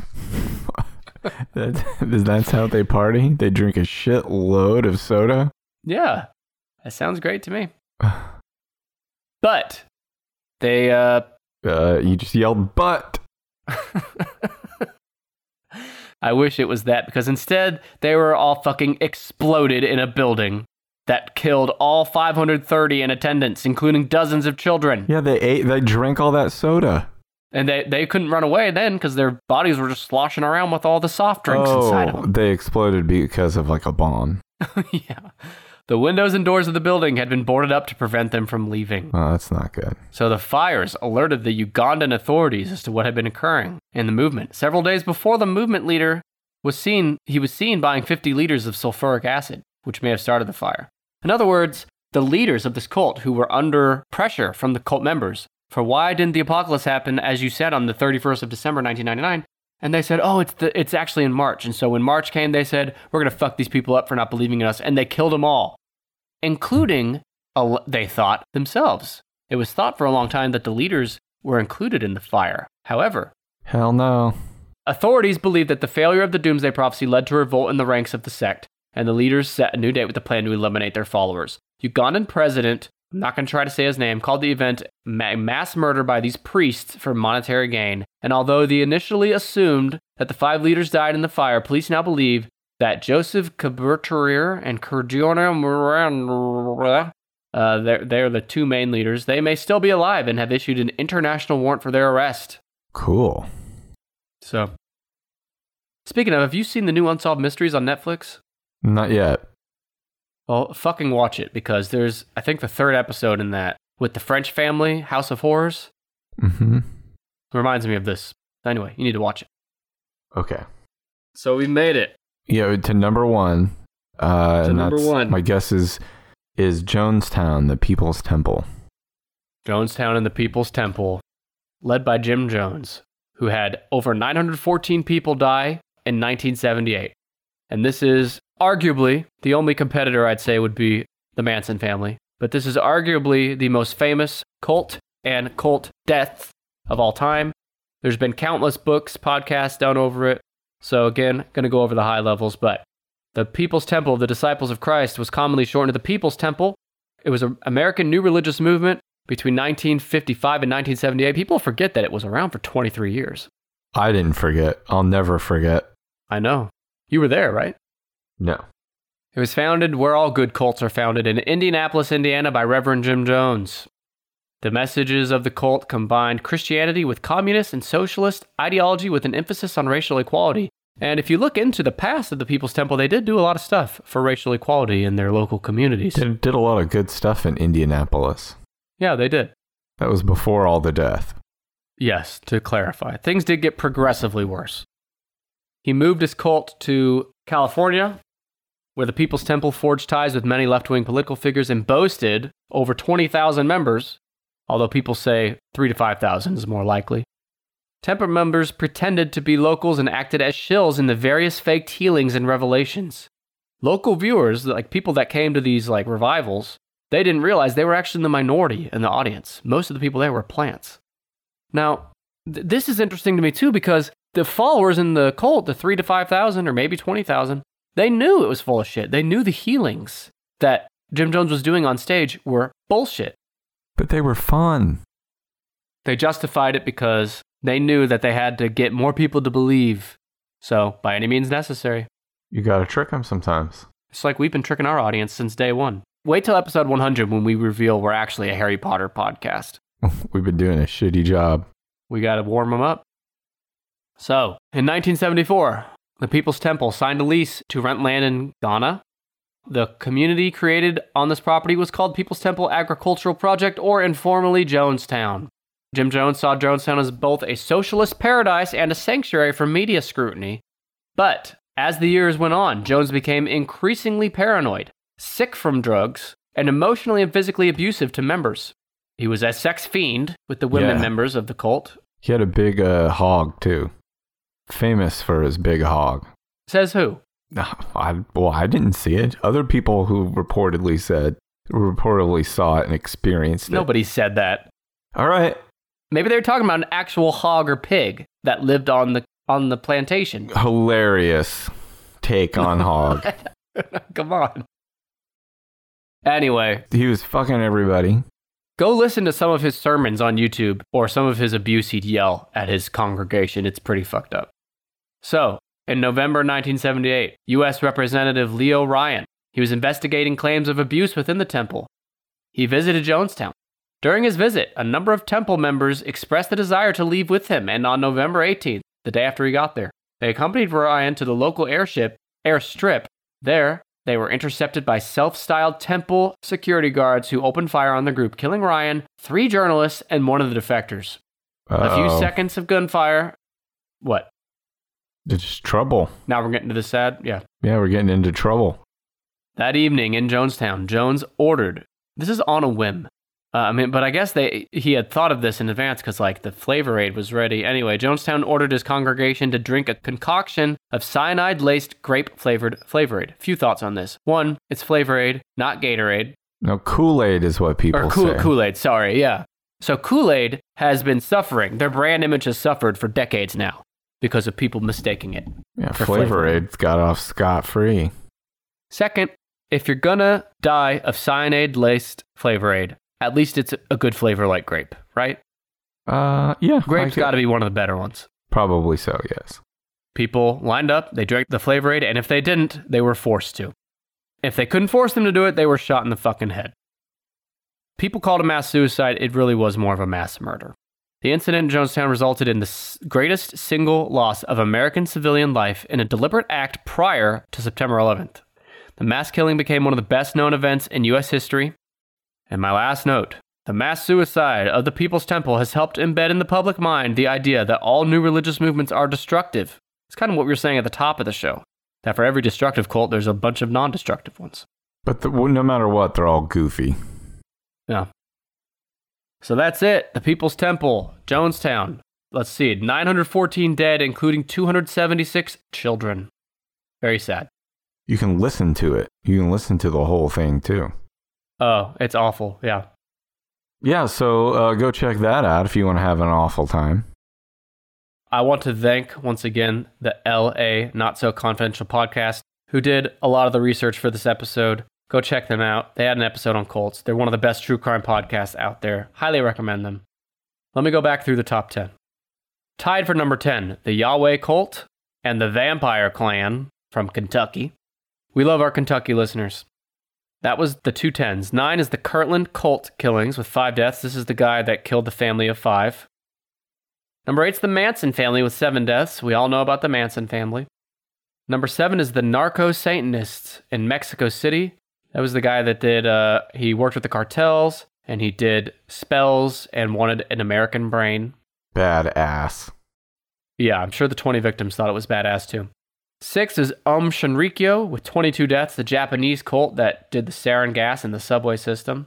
That's how they party? They drink a shitload of soda? Yeah. That sounds great to me. But they... you just yelled, but... I wish it was that, because instead they were all fucking exploded in a building that killed all 530 in attendance, including dozens of children. Yeah, they drank all that soda. And they couldn't run away then because their bodies were just sloshing around with all the soft drinks inside of them. They exploded because of like a bomb. Yeah. The windows and doors of the building had been boarded up to prevent them from leaving. Oh, that's not good. So the fires alerted the Ugandan authorities as to what had been occurring in the movement. Several days before the movement leader was seen buying 50 liters of sulfuric acid, which may have started the fire. In other words, the leaders of this cult who were under pressure from the cult members for why didn't the apocalypse happen, as you said, on the 31st of December, 1999, and they said, it's actually in March. And so when March came, they said, we're going to fuck these people up for not believing in us. And they killed them all, including, they thought, themselves. It was thought for a long time that the leaders were included in the fire. However, hell no. Authorities believe that the failure of the Doomsday Prophecy led to a revolt in the ranks of the sect, and the leaders set a new date with a plan to eliminate their followers. Ugandan president, I'm not going to try to say his name, called the event mass murder by these priests for monetary gain. And although they initially assumed that the 5 leaders died in the fire, police now believe that Joseph Kabertier and Kurdiona Miranda, they're the 2 main leaders. They may still be alive and have issued an international warrant for their arrest. Cool. So, speaking of, have you seen the new Unsolved Mysteries on Netflix? Not yet. Well, fucking watch it, because there's, I think, the 3rd episode in that with the French family, House of Horrors. Mm-hmm. It reminds me of this. Anyway, you need to watch it. Okay. So we made it. Yeah, to number 1. Number 1. My guess is Jonestown, the People's Temple. Jonestown and the People's Temple, led by Jim Jones, who had over 914 people die in 1978. And this is arguably the only competitor I'd say would be the Manson family. But this is arguably the most famous cult and cult death of all time. There's been countless books, podcasts done over it. So again, going to go over the high levels, but the People's Temple of the Disciples of Christ was commonly shortened to the People's Temple. It was an American new religious movement between 1955 and 1978. People forget that it was around for 23 years. I didn't forget. I'll never forget. I know. You were there, right? No. It was founded where all good cults are founded, in Indianapolis, Indiana, by Reverend Jim Jones. The messages of the cult combined Christianity with communist and socialist ideology with an emphasis on racial equality. And if you look into the past of the People's Temple, they did do a lot of stuff for racial equality in their local communities. They did a lot of good stuff in Indianapolis. Yeah, they did. That was before all the death. Yes, to clarify. Things did get progressively worse. He moved his cult to California, where the People's Temple forged ties with many left-wing political figures and boasted over 20,000 members, although people say 3,000 to 5,000 is more likely. Temple members pretended to be locals and acted as shills in the various faked healings and revelations. Local viewers, like people that came to these like revivals, they didn't realize they were actually the minority in the audience. Most of the people there were plants. Now, this is interesting to me too, because the followers in the cult, the 3,000 to 5,000 or maybe 20,000, they knew it was full of shit. They knew the healings that Jim Jones was doing on stage were bullshit. But they were fun. They justified it because they knew that they had to get more people to believe. So, by any means necessary. You gotta trick them sometimes. It's like we've been tricking our audience since day one. Wait till episode 100 when we reveal we're actually a Harry Potter podcast. We've been doing a shitty job. We gotta warm them up. So, in 1974, the People's Temple signed a lease to rent land in Ghana. The community created on this property was called People's Temple Agricultural Project, or informally Jonestown. Jim Jones saw Jonestown as both a socialist paradise and a sanctuary from media scrutiny. But As the years went on, Jones became increasingly paranoid, sick from drugs, and emotionally and physically abusive to members. He was a sex fiend with the women members of the cult. He had a big hog, too. Famous for his big hog. Says who? I didn't see it. Other people who reportedly saw it and experienced it. Nobody said that. All right. Maybe they were talking about an actual hog or pig that lived on the plantation. Hilarious take on hog. Come on. Anyway. He was fucking everybody. Go listen to some of his sermons on YouTube or some of his abuse he'd yell at his congregation. It's pretty fucked up. So, in November 1978, U.S. Representative Leo Ryan, he was investigating claims of abuse within the temple. He visited Jonestown. During his visit, a number of temple members expressed the desire to leave with him, and on November 18th, the day after he got there, they accompanied Ryan to the local airstrip. There, they were intercepted by self-styled temple security guards who opened fire on the group, killing Ryan, 3 journalists, and one of the defectors. A few seconds of gunfire. What? It's trouble. Now we're getting to the sad, Yeah, we're getting into trouble. That evening in Jonestown, Jones ordered, this is on a whim. But I guess he had thought of this in advance because, the Flavor Aid was ready. Anyway, Jonestown ordered his congregation to drink a concoction of cyanide-laced grape-flavored Flavor Aid. Few thoughts on this. 1, it's Flavor Aid, not Gatorade. No, Kool-Aid is what people say. Kool-Aid, sorry, yeah. So Kool-Aid has been suffering. Their brand image has suffered for decades now because of people mistaking it. Yeah, Flavor Aid's got off scot-free. Second, if you're gonna die of cyanide-laced Flavor Aid, at least it's a good flavor like grape, right? Yeah. Grape's got to be one of the better ones. Probably so, yes. People lined up, they drank the Flavor Aid, and if they didn't, they were forced to. If they couldn't force them to do it, they were shot in the fucking head. People called it mass suicide. It really was more of a mass murder. The incident in Jonestown resulted in the greatest single loss of American civilian life in a deliberate act prior to September 11th. The mass killing became one of the best known events in U.S. history. And my last note, the mass suicide of the People's Temple has helped embed in the public mind the idea that all new religious movements are destructive. It's kind of what we were saying at the top of the show, that for every destructive cult, there's a bunch of non-destructive ones. But no matter what, they're all goofy. Yeah. So that's it. The People's Temple, Jonestown. Let's see, 914 dead, including 276 children. Very sad. You can listen to it. You can listen to the whole thing, too. Oh, it's awful, yeah. Yeah, so go check that out if you want to have an awful time. I want to thank, once again, the LA Not So Confidential podcast, who did a lot of the research for this episode. Go check them out. They had an episode on cults. They're one of the best true crime podcasts out there. Highly recommend them. Let me go back through the top 10. Tied for number 10, the Yahweh Cult and the Vampire Clan from Kentucky. We love our Kentucky listeners. That was the 2 10s. 9 is the Kirtland Cult killings with 5 deaths. This is the guy that killed the family of 5. Number 8 is the Manson family with 7 deaths. We all know about the Manson family. Number 7 is the Narco-Satanists in Mexico City. That was the guy that did, he worked with the cartels, and he did spells and wanted an American brain. Badass. Yeah, I'm sure the 20 victims thought it was badass too. 6 is Shinrikyo with 22 deaths, the Japanese cult that did the sarin gas in the subway system.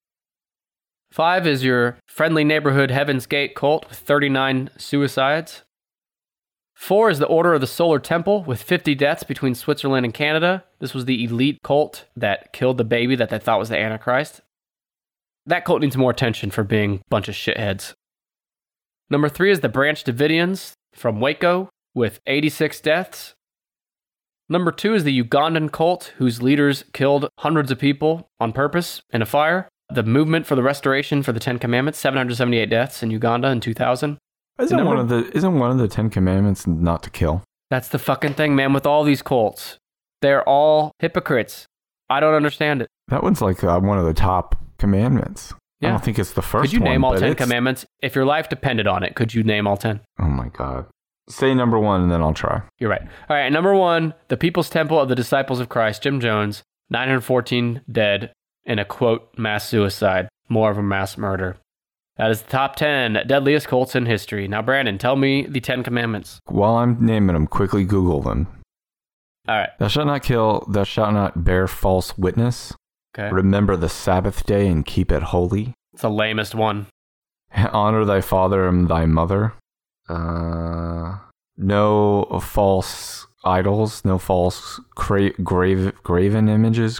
5 is your friendly neighborhood Heaven's Gate cult with 39 suicides. 4 is the Order of the Solar Temple with 50 deaths between Switzerland and Canada. This was the elite cult that killed the baby that they thought was the Antichrist. That cult needs more attention for being a bunch of shitheads. Number 3 is the Branch Davidians from Waco with 86 deaths. Number 2 is the Ugandan cult, whose leaders killed hundreds of people on purpose in a fire. The Movement for the Restoration for the Ten Commandments, 778 deaths in Uganda in 2000. Isn't one of the 10 Commandments not to kill? That's the fucking thing, man, with all these cults. They're all hypocrites. I don't understand it. That one's like one of the top commandments. Yeah. I don't think it's the first one. Could you name all 10 commandments? If your life depended on it, could you name all 10? Oh my God. Say number 1 and then I'll try. You're right. All right, number 1, the People's Temple of the Disciples of Christ, Jim Jones, 914 dead in a, quote, mass suicide, more of a mass murder. That is the top 10 deadliest cults in history. Now, Brandon, tell me the 10 commandments. While I'm naming them, quickly Google them. All right. Thou shalt not kill. Thou shalt not bear false witness. Okay. Remember the Sabbath day and keep it holy. It's the lamest one. Honor thy father and thy mother. No false idols. No false graven images.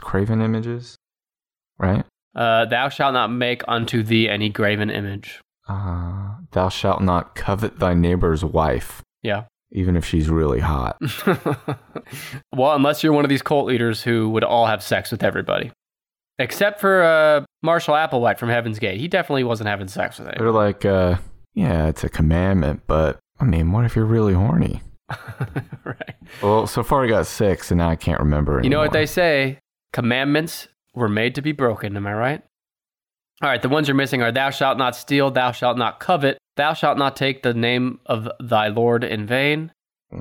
Right? Thou shalt not make unto thee any graven image. Thou shalt not covet thy neighbor's wife. Yeah. Even if she's really hot. Well, unless you're one of these cult leaders who would all have sex with everybody. Except for Marshall Applewhite from Heaven's Gate. He definitely wasn't having sex with They're anyone. like, yeah, it's a commandment, but I mean, what if you're really horny? Right. Well, so far I got 6, and now I can't remember anymore. You know what they say? Commandments were made to be broken. Am I right? All right, the ones you're missing are thou shalt not steal, thou shalt not covet, thou shalt not take the name of thy Lord in vain.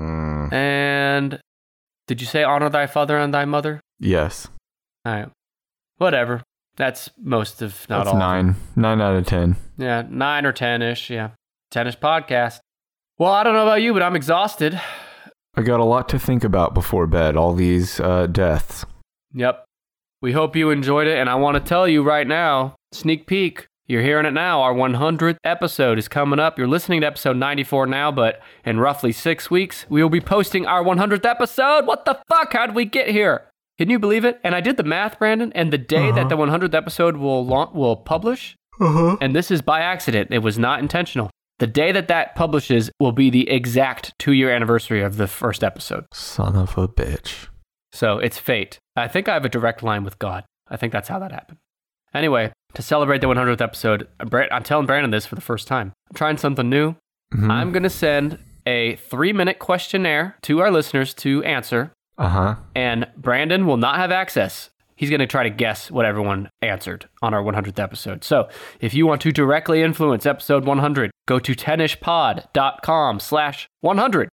And did you say honor thy father and thy mother? Yes. All right. Whatever. That's most of, not That's all. 9. 9 out of 10. Yeah, 9 or 10-ish, yeah. 10-ish podcast. Well, I don't know about you, but I'm exhausted. I got a lot to think about before bed, all these deaths. Yep. We hope you enjoyed it, and I want to tell you right now, sneak peek, you're hearing it now, our 100th episode is coming up. You're listening to episode 94 now, but in roughly 6 weeks, we will be posting our 100th episode. What the fuck? How did we get here? Can you believe it? And I did the math, Brandon, and the day that the 100th episode will publish, and this is by accident, it was not intentional. The day that publishes will be the exact 2-year anniversary of the first episode. Son of a bitch. So it's fate. I think I have a direct line with God. I think that's how that happened. Anyway, to celebrate the 100th episode, I'm telling Brandon this for the first time. I'm trying something new. Mm-hmm. I'm going to send a 3-minute questionnaire to our listeners to answer. And Brandon will not have access. He's going to try to guess what everyone answered on our 100th episode. So if you want to directly influence episode 100, go to tennishpod.com/100.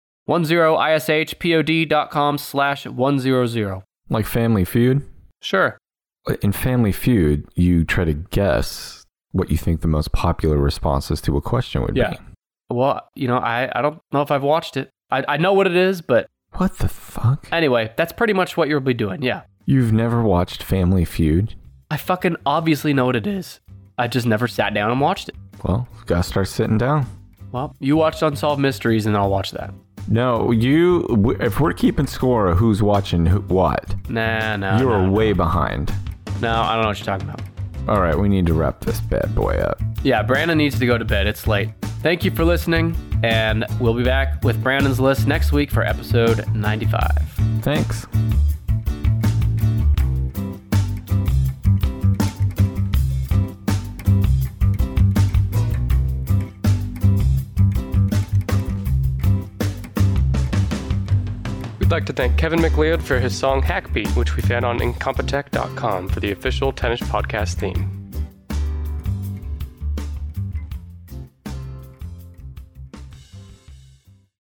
10ishpod.com/100. Like Family Feud? Sure. In Family Feud, you try to guess what you think the most popular responses to a question would be. Well, I don't know if I've watched it. I know what it is, but... What the fuck? Anyway, that's pretty much what you'll be doing, yeah. You've never watched Family Feud? I fucking obviously know what it is. I just never sat down and watched it. Well, gotta start sitting down. Well, you watched Unsolved Mysteries and I'll watch that. No, if we're keeping score of who's watching what, Nah. You're way behind. No, I don't know what you're talking about. All right, we need to wrap this bad boy up. Yeah, Brandon needs to go to bed. It's late. Thank you for listening, and we'll be back with Brandon's list next week for episode 95. Thanks. We'd like to thank Kevin MacLeod for his song Hackbeat, which we found on Incompetech.com for the official Tennis Podcast theme.